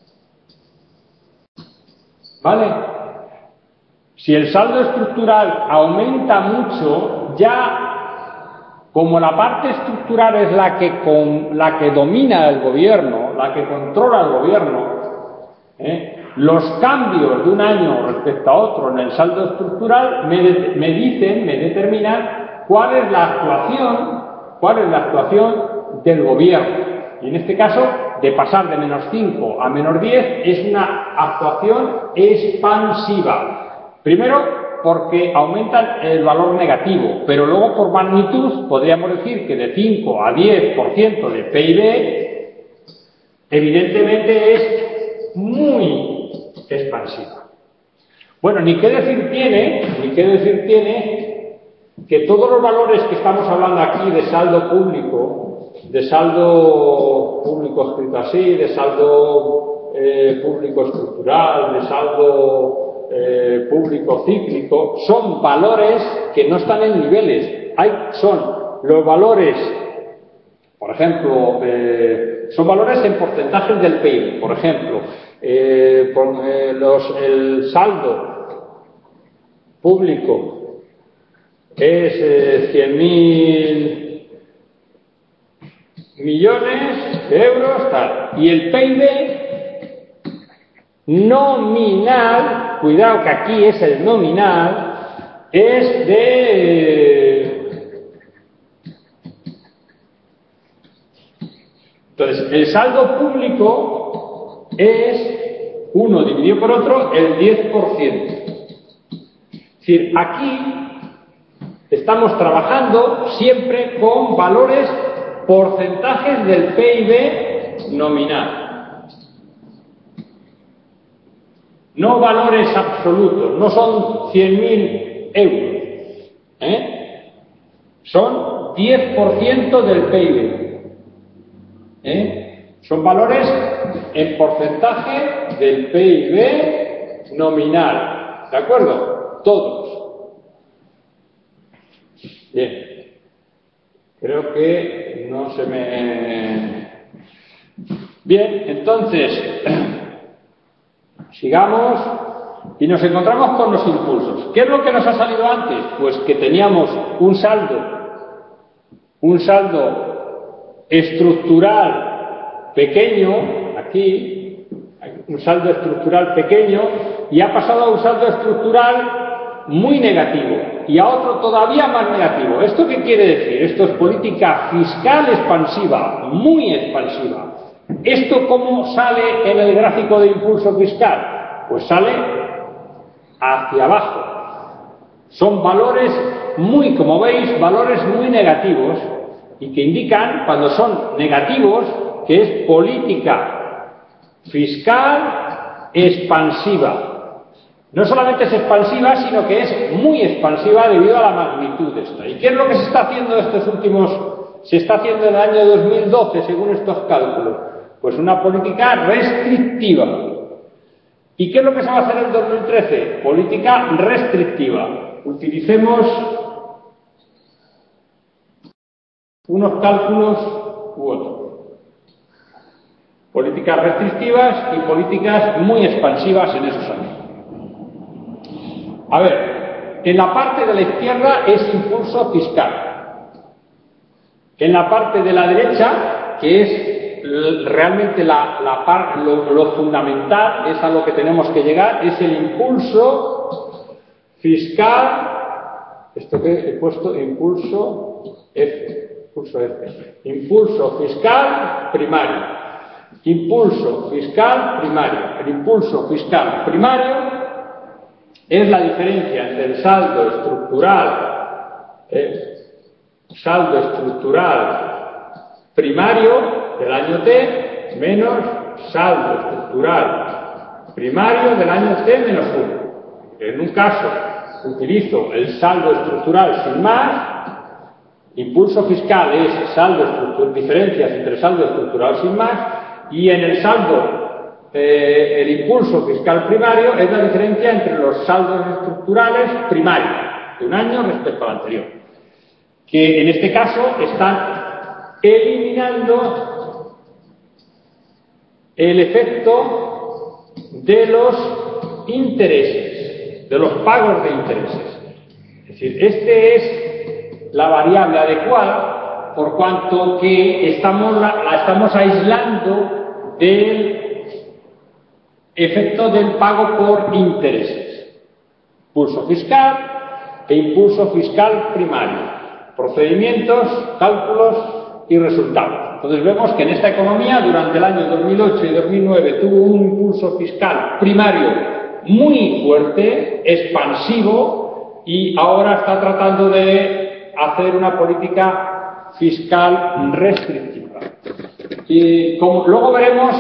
¿Vale? Si el saldo estructural aumenta mucho, ya como la parte estructural es la que domina el gobierno, la que controla el gobierno, los cambios de un año respecto a otro en el saldo estructural me determinan cuál es la actuación del gobierno. Y en este caso, de pasar de -5 a -10 es una actuación expansiva. Primero, porque aumenta el valor negativo, pero luego por magnitud podríamos decir que de 5 a 10% de PIB, evidentemente es muy expansiva. Bueno, ni qué decir tiene que todos los valores que estamos hablando aquí de saldo público escrito así, de saldo público estructural, de saldo público cíclico, son valores que no están en niveles. Son los valores, por ejemplo, son valores en porcentajes del PIB. Por ejemplo, el saldo público es 100.000 millones de euros, tal, y el PIB nominal, cuidado que aquí es el nominal, es entonces el saldo público es 1 dividido por otro el 10%. Es decir, aquí estamos trabajando siempre con valores, porcentajes del PIB nominal. No valores absolutos, no son 100.000 euros. Son 10% del PIB. Son valores en porcentaje del PIB nominal. ¿De acuerdo? Todos. Bien. Creo que no se me... Bien, entonces, sigamos. Y nos encontramos con los impulsos. ¿Qué es lo que nos ha salido antes? Pues que teníamos un saldo estructural pequeño, aquí, un saldo estructural pequeño, y ha pasado a un saldo estructural muy negativo, y a otro todavía más negativo. ¿Esto qué quiere decir? Esto es política fiscal expansiva, muy expansiva. ¿Esto cómo sale en el gráfico de impulso fiscal? Pues sale hacia abajo. Son valores muy, como veis, valores muy negativos y que indican, cuando son negativos, que es política fiscal expansiva. No solamente es expansiva, sino que es muy expansiva debido a la magnitud de esta. ¿Y qué es lo que se está haciendo se está haciendo en el año 2012, según estos cálculos? Pues una política restrictiva. ¿Y qué es lo que se va a hacer en 2013? Política restrictiva. Utilicemos unos cálculos u otros. Políticas restrictivas y políticas muy expansivas en esos años. A ver, en la parte de la izquierda es impulso fiscal. En la parte de la derecha, que es realmente lo fundamental, es a lo que tenemos que llegar, es el impulso fiscal. ¿Esto qué he puesto? Impulso F. Impulso fiscal primario. Impulso fiscal primario. El impulso fiscal primario es la diferencia entre el saldo estructural primario del año T menos saldo estructural primario del año T menos 1. En un caso utilizo el saldo estructural sin más, impulso fiscal es diferencias entre saldo estructural sin más, y en el el impulso fiscal primario es la diferencia entre los saldos estructurales primarios de un año respecto al anterior, que en este caso están eliminando el efecto de los intereses, de los pagos de intereses. Es decir, esta es la variable adecuada, por cuanto que la estamos aislando del efecto del pago por intereses. Impulso fiscal e impulso fiscal primario. Procedimientos, cálculos y resultados. Entonces vemos que en esta economía durante el año 2008 y 2009 tuvo un impulso fiscal primario muy fuerte, expansivo, y ahora está tratando de hacer una política fiscal restrictiva. Y como luego veremos,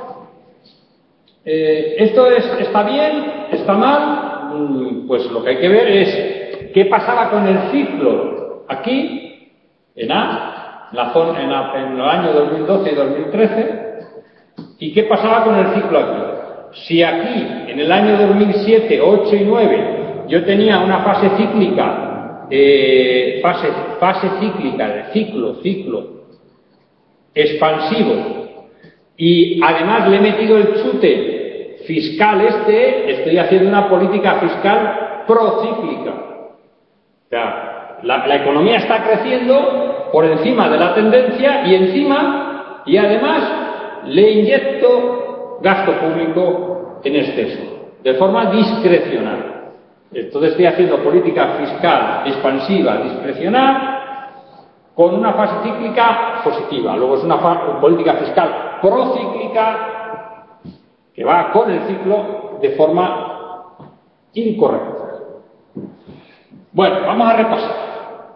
esto está bien, está mal, pues lo que hay que ver es qué pasaba con el ciclo aquí, en A, en el año 2012 y 2013, y qué pasaba con el ciclo aquí. Si aquí, en el año 2007, 8 y 9, yo tenía una fase cíclica, fase cíclica de ciclo expansivo, y además le he metido el chute fiscal estoy haciendo una política fiscal procíclica. O sea, la economía está creciendo por encima de la tendencia y además le inyecto gasto público en exceso, de forma discrecional. Entonces estoy haciendo política fiscal expansiva discrecional con una fase cíclica positiva. Luego es una política fiscal procíclica que va con el ciclo de forma incorrecta. Bueno, vamos a repasar.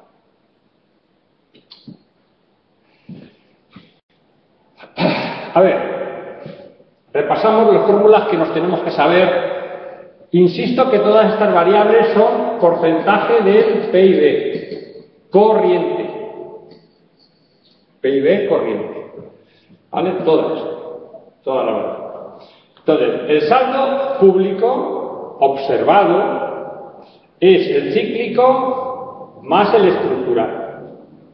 A ver, repasamos las fórmulas que nos tenemos que saber. Insisto que todas estas variables son porcentaje del PIB corriente. PIB corriente. ¿Vale? Toda la verdad. Entonces, el saldo público observado es el cíclico más el estructural.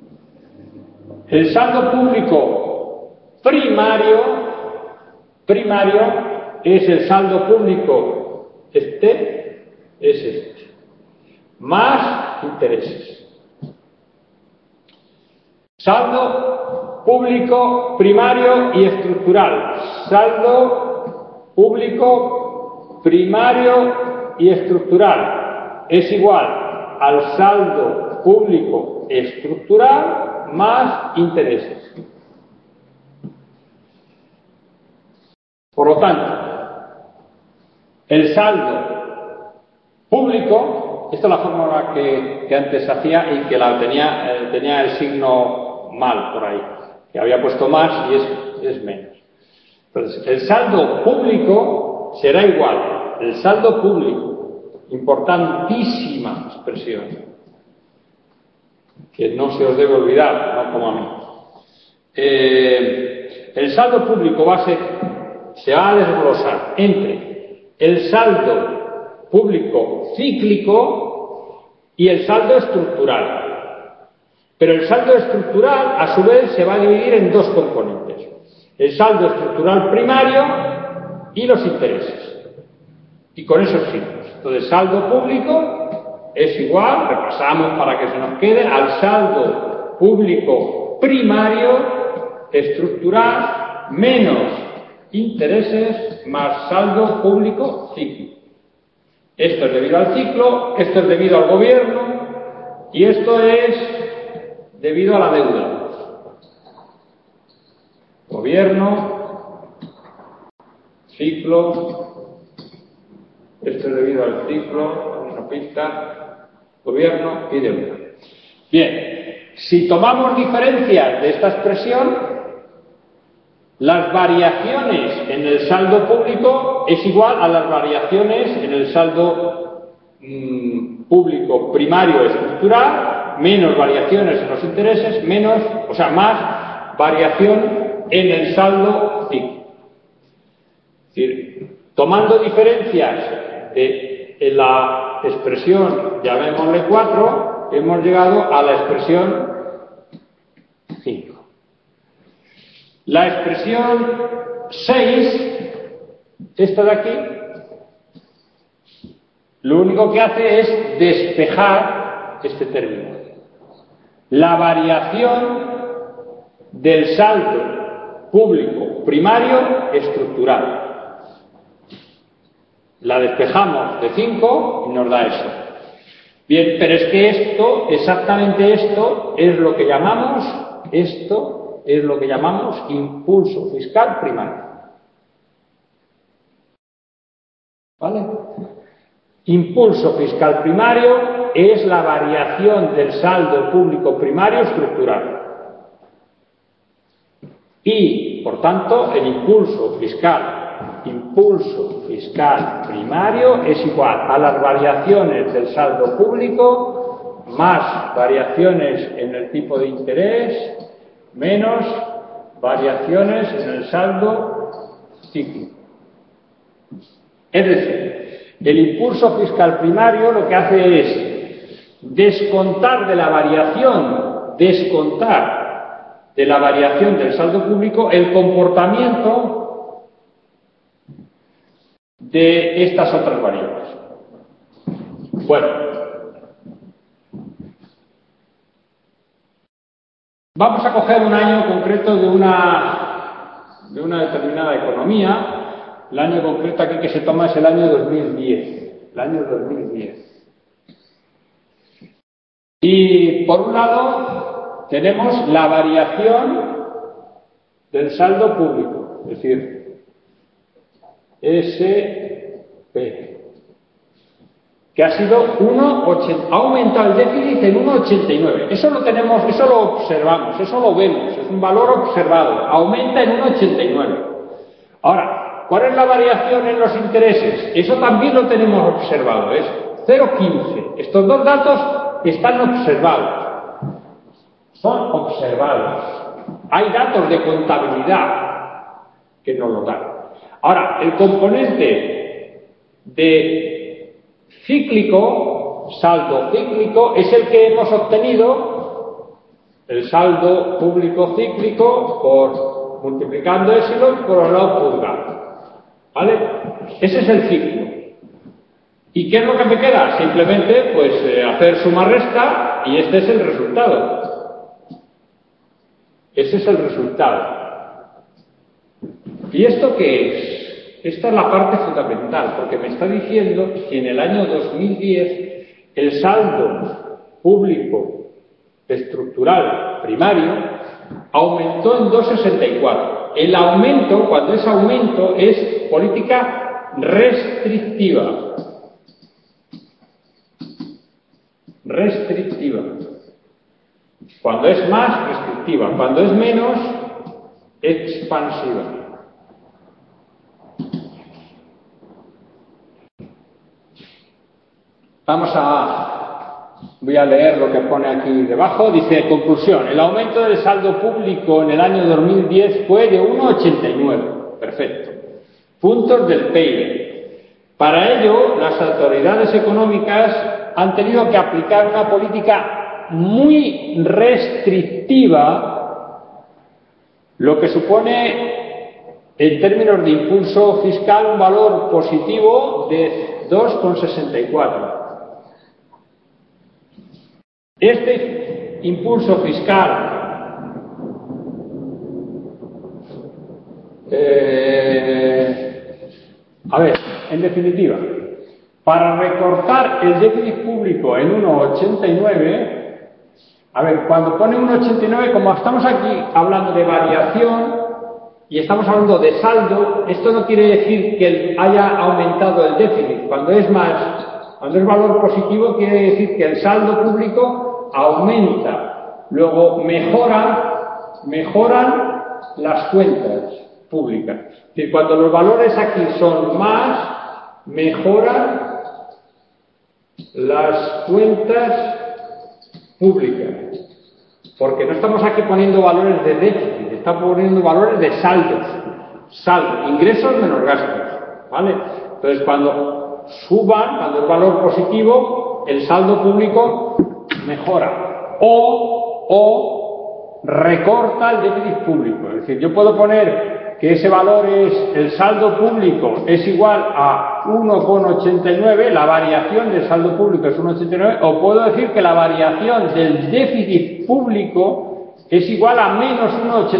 El saldo público primario es el saldo público Este es este. Más intereses. Saldo público primario y estructural. Saldo público primario y estructural es igual al saldo público estructural más intereses. Por lo tanto, el saldo público, esta es la fórmula que antes hacía y que la tenía el signo mal por ahí, que había puesto más y es menos. Entonces, el saldo público será igual, el saldo público, importantísima expresión, que no se os debe olvidar, no como a mí. El saldo público se va a desglosar entre el saldo público cíclico y el saldo estructural. Pero el saldo estructural, a su vez, se va a dividir en dos componentes. El saldo estructural primario y los intereses. Y con esos signos. Entonces, saldo público es igual, repasamos para que se nos quede, al saldo público primario estructural menos intereses más saldo público cíclico. Esto es debido al ciclo, esto es debido al gobierno y esto es debido a la deuda. Gobierno, ciclo, esto es debido al ciclo, una pista, gobierno y deuda. Bien, si tomamos diferencias de esta expresión, las variaciones en el saldo público es igual a las variaciones en el saldo público primario estructural, menos variaciones en los intereses, más variación en el saldo cíclico. Es decir, tomando diferencias de la expresión, llamémosle 4, hemos llegado a la expresión 5. La expresión 6, esta de aquí, lo único que hace es despejar este término. La variación del saldo público primario estructural. La despejamos de 5 y nos da eso. Bien, pero es que exactamente esto es lo que llamamos impulso fiscal primario. ¿Vale? Impulso fiscal primario es la variación del saldo público primario estructural. Y, por tanto, el impulso fiscal primario es igual a las variaciones del saldo público más variaciones en el tipo de interés menos variaciones en el saldo cíclico. Es decir, el impulso fiscal primario lo que hace es descontar de la variación del saldo público el comportamiento de estas otras variables. Bueno, vamos a coger un año concreto de una determinada economía. El año concreto aquí que se toma es el año 2010. El año 2010. Y por un lado tenemos la variación del saldo público, es decir, SP, que ha sido ha aumentado el déficit en 1,89. Eso lo observamos, eso lo vemos, es un valor observado, aumenta en 1,89. Ahora, ¿cuál es la variación en los intereses? Eso también lo tenemos observado, es 0,15. Estos dos datos están observados, son observados. Hay datos de contabilidad que nos lo dan. Ahora, el componente de cíclico, saldo cíclico, es el que hemos obtenido, el saldo público cíclico, multiplicando epsilon por el lado purgado. ¿Vale? Ese es el ciclo. ¿Y qué es lo que me queda? Simplemente, pues, hacer suma-resta y este es el resultado. Ese es el resultado. ¿Y esto qué es? Esta es la parte fundamental, porque me está diciendo que en el año 2010 el saldo público estructural primario aumentó en 2,64. El aumento, cuando es aumento, es política restrictiva. Restrictiva. Cuando es más, restrictiva. Cuando es menos, expansiva. Voy a leer lo que pone aquí debajo. Dice, conclusión, el aumento del saldo público en el año 2010 fue de 1,89. Perfecto. Puntos del PIB. Para ello, las autoridades económicas han tenido que aplicar una política muy restrictiva, lo que supone, en términos de impulso fiscal, un valor positivo de 2,64. Este impulso fiscal en definitiva, para recortar el déficit público en 1,89, cuando pone 1,89, como estamos aquí hablando de variación y estamos hablando de saldo, esto no quiere decir que haya aumentado el déficit. Cuando es valor positivo, quiere decir que el saldo público aumenta. Luego mejoran las cuentas públicas. Es decir, cuando los valores aquí son más, mejoran las cuentas públicas. Porque no estamos aquí poniendo valores de déficit, estamos poniendo valores de saldos. Saldo, ingresos menos gastos. ¿Vale? Entonces, cuando es valor positivo, el saldo público mejora o recorta el déficit público. Es decir, yo puedo poner que ese valor el saldo público es igual a 1,89, la variación del saldo público es 1,89, o puedo decir que la variación del déficit público es igual a menos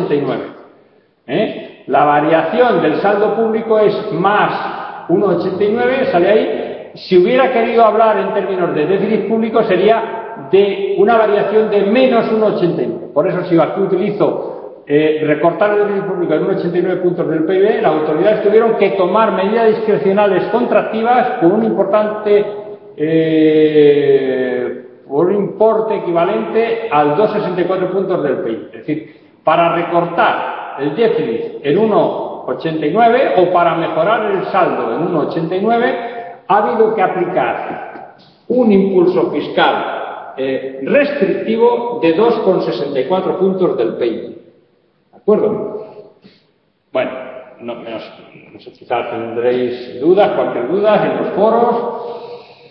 1,89. La variación del saldo público es más 1,89, sale ahí. Si hubiera querido hablar en términos de déficit público, sería de una variación de menos 1,89. Por eso, si aquí utilizo recortar el déficit público en 1,89 puntos del PIB, las autoridades tuvieron que tomar medidas discrecionales contractivas con un importe equivalente al 2,64 puntos del PIB. Es decir, para recortar el déficit en 1,89 o para mejorar el saldo en 1,89, ha habido que aplicar un impulso fiscal restrictivo de 2,64 puntos del PIB. ¿De acuerdo? Bueno, no sé, quizás tendréis dudas, cualquier duda en los foros.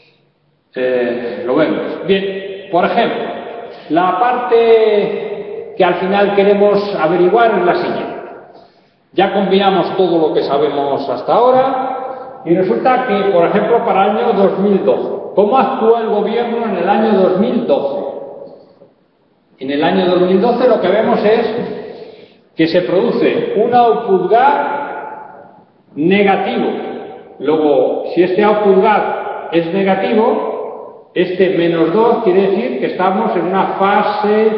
Lo vemos. Bien, por ejemplo, la parte que al final queremos averiguar es la siguiente. Ya combinamos todo lo que sabemos hasta ahora y resulta que, por ejemplo, para el año 2012, ¿cómo actuó el gobierno en el año 2012? En el año 2012 lo que vemos es que se produce un output gap negativo. Luego, si este output gap es negativo, este menos 2 quiere decir que estamos en una fase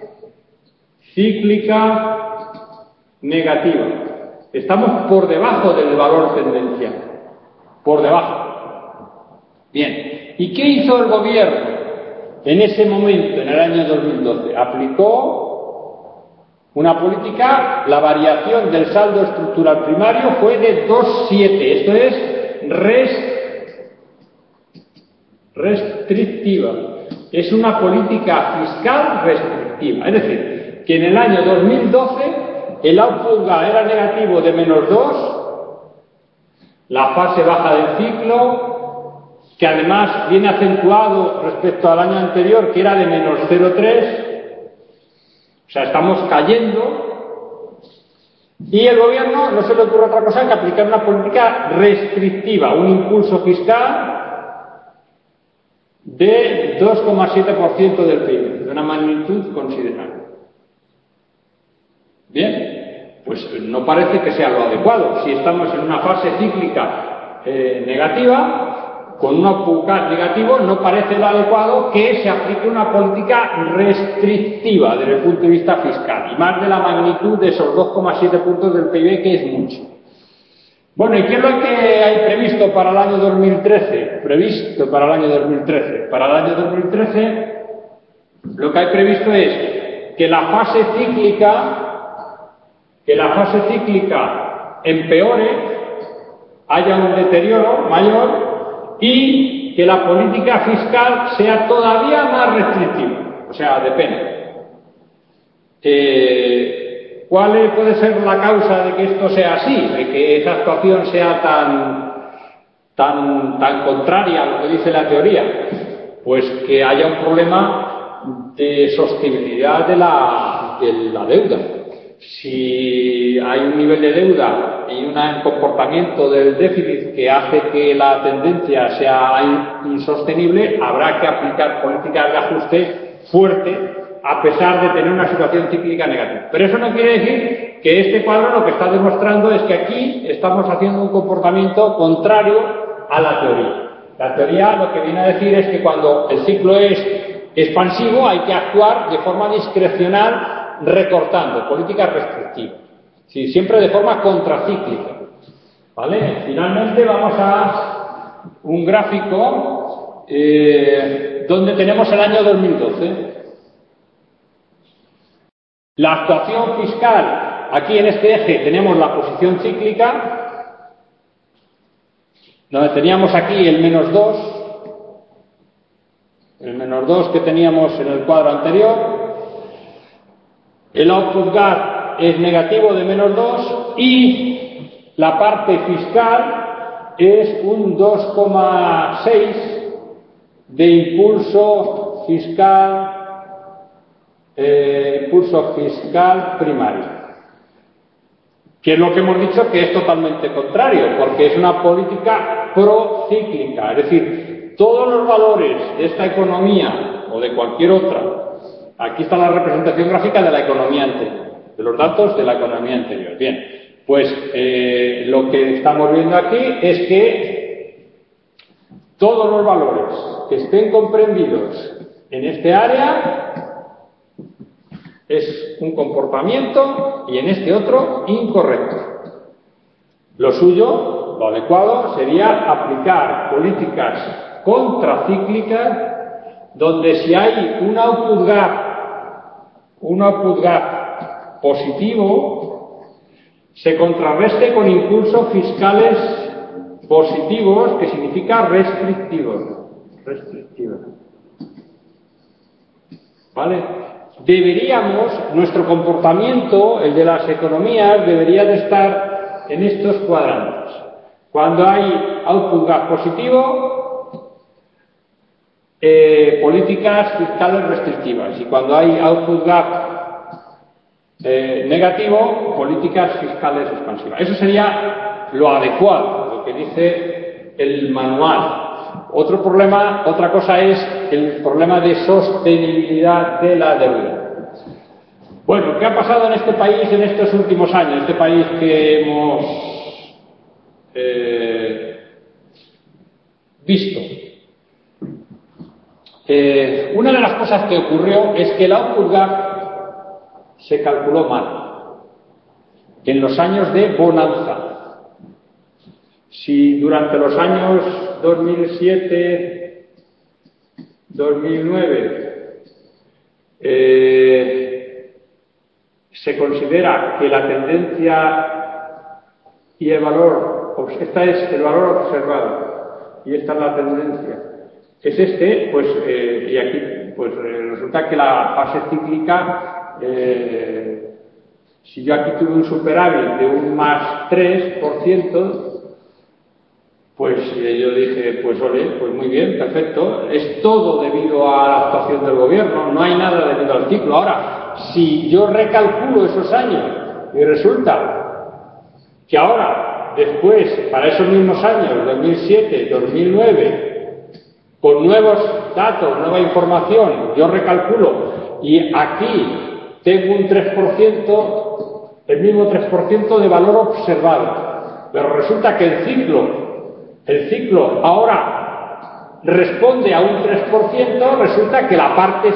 cíclica negativa. Estamos por debajo del valor tendencial. Por debajo. Bien. ¿Y qué hizo el gobierno en ese momento, en el año 2012? Aplicó una política, la variación del saldo estructural primario fue de 2,7. Esto es restrictiva. Es una política fiscal restrictiva. Es decir, que en el año 2012 el output gap era negativo de menos 2, la fase baja del ciclo, que además viene acentuado respecto al año anterior, que era de menos 0,3. O sea, estamos cayendo y el gobierno no se le ocurre otra cosa que aplicar una política restrictiva, un impulso fiscal de 2,7% del PIB, de una magnitud considerable. Bien, pues no parece que sea lo adecuado. Si estamos en una fase cíclica negativa, con un output gap negativo, no parece lo adecuado que se aplique una política restrictiva desde el punto de vista fiscal, y más de la magnitud de esos 2,7 puntos del PIB, que es mucho. Bueno, ¿y qué es lo que hay previsto para el año 2013? Para el año 2013, lo que hay previsto es que la fase cíclica empeore, haya un deterioro mayor, y que la política fiscal sea todavía más restrictiva. O sea, depende. ¿Cuál puede ser la causa de que esto sea así? De que esa actuación sea tan contraria a lo que dice la teoría. Pues que haya un problema de sostenibilidad de la deuda. Si hay un nivel de deuda y un comportamiento del déficit que hace que la tendencia sea insostenible, habrá que aplicar políticas de ajuste fuerte a pesar de tener una situación cíclica negativa. Pero eso no quiere decir que este cuadro lo que está demostrando es que aquí estamos haciendo un comportamiento contrario a la teoría. La teoría lo que viene a decir es que cuando el ciclo es expansivo hay que actuar de forma discrecional, recortando, políticas restrictivas. Sí, siempre de forma contracíclica. ¿Vale? Finalmente vamos a un gráfico donde tenemos el año 2012. La actuación fiscal, aquí en este eje tenemos la posición cíclica, donde teníamos aquí el -2 que teníamos en el cuadro anterior. El output gap es negativo de -2 y la parte fiscal es un 2,6 de impulso fiscal primario. Que es lo que hemos dicho que es totalmente contrario, porque es una política procíclica, es decir, todos los valores de esta economía o de cualquier otra. Aquí está la representación gráfica de la economía anterior, de los datos de la economía anterior. Bien, pues lo que estamos viendo aquí es que todos los valores que estén comprendidos en este área es un comportamiento y en este otro incorrecto. Lo suyo, lo adecuado, sería aplicar políticas contracíclicas donde si hay un output gap positivo, se contrarreste con impulsos fiscales positivos, que significa restrictivos. ¿Vale? Nuestro comportamiento, el de las economías, debería de estar en estos cuadrantes. Cuando hay output gap positivo, políticas fiscales restrictivas, y cuando hay output gap negativo, políticas fiscales expansivas. Eso sería lo adecuado, lo que dice el manual. Otra cosa es el problema de sostenibilidad de la deuda. Bueno, ¿qué ha pasado en este país en estos últimos años? Este país que hemos visto. Una de las cosas que ocurrió es que el output gap se calculó mal en los años de bonanza. Si durante los años 2007, 2009 se considera que la tendencia y el valor, esta es el valor observado y esta es la tendencia, es pues y aquí pues resulta que la fase cíclica, si yo aquí tuve un superávit de un más 3%, pues yo dije, pues muy bien, perfecto, es todo debido a la actuación del gobierno, no hay nada debido al ciclo. Ahora, si yo recalculo esos años y resulta que ahora, después, para esos mismos años, 2007, 2009, con nuevos datos, nueva información, yo recalculo y aquí tengo un 3%, el mismo 3% de valor observado, pero resulta que el ciclo ahora responde a un 3%, resulta que la parte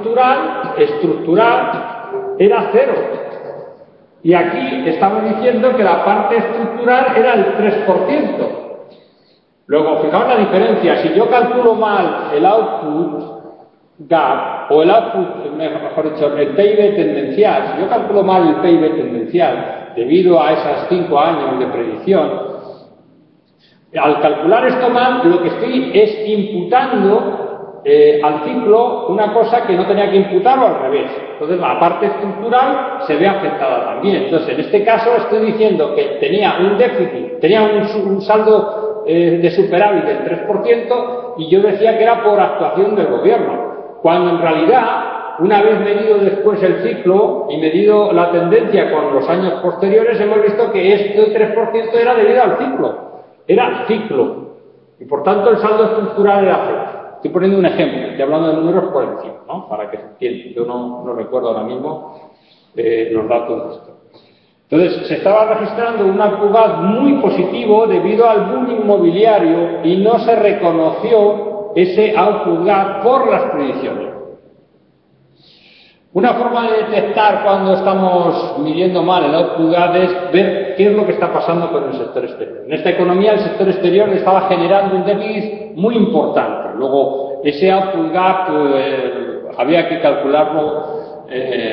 estructural era 0. Y aquí estamos diciendo que la parte estructural era el 3%. Luego, fijaos la diferencia. Si yo calculo mal el output gap, o el output, mejor dicho, el PIB tendencial, si yo calculo mal el PIB tendencial, debido a esos 5 años de predicción, al calcular esto mal, lo que estoy es imputando al ciclo una cosa que no tenía que imputar o al revés. Entonces la parte estructural se ve afectada también. Entonces en este caso estoy diciendo que tenía un déficit, tenía un saldo de superávit del 3% y yo decía que era por actuación del gobierno, cuando en realidad, una vez medido después el ciclo y medido la tendencia con los años posteriores, hemos visto que este 3% era debido al ciclo. Era ciclo, y por tanto el saldo estructural era 0. Estoy poniendo un ejemplo, estoy hablando de números por encima, ¿no? Para que se entienda. Yo no recuerdo ahora mismo los datos de esto. Entonces, se estaba registrando un output muy positivo debido al boom inmobiliario y no se reconoció ese output gap por las predicciones. Una forma de detectar cuando estamos midiendo mal el output gap es ver qué es lo que está pasando con el sector exterior. En esta economía el sector exterior estaba generando un déficit muy importante. Luego ese output gap había que calcularlo,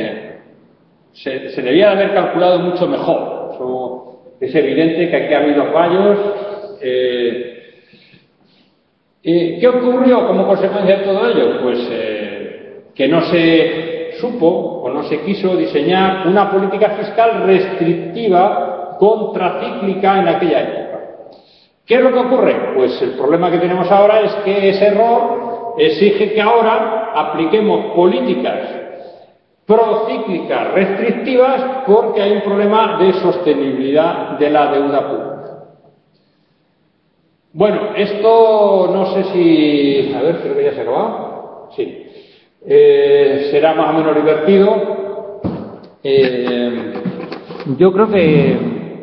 se debía de haber calculado mucho mejor. Eso es evidente que aquí ha habido fallos. ¿Qué ocurrió como consecuencia de todo ello? Pues que no se supo o no se quiso diseñar una política fiscal restrictiva contracíclica en aquella época. ¿Qué es lo que ocurre? Pues el problema que tenemos ahora es que ese error exige que ahora apliquemos políticas procíclicas restrictivas porque hay un problema de sostenibilidad de la deuda pública. Bueno, esto no sé si... A ver, creo que ya se ha acabado. Sí. Será más o menos divertido. Yo creo que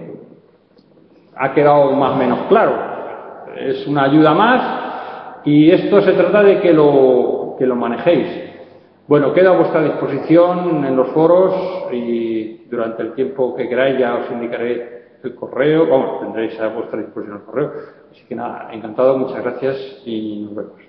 ha quedado más o menos claro. Es una ayuda más y esto se trata de que lo manejéis. Bueno, quedo a vuestra disposición en los foros y durante el tiempo que queráis ya os indicaré el correo. Vamos, tendréis a vuestra disposición el correo. Así que nada, encantado, muchas gracias y nos vemos.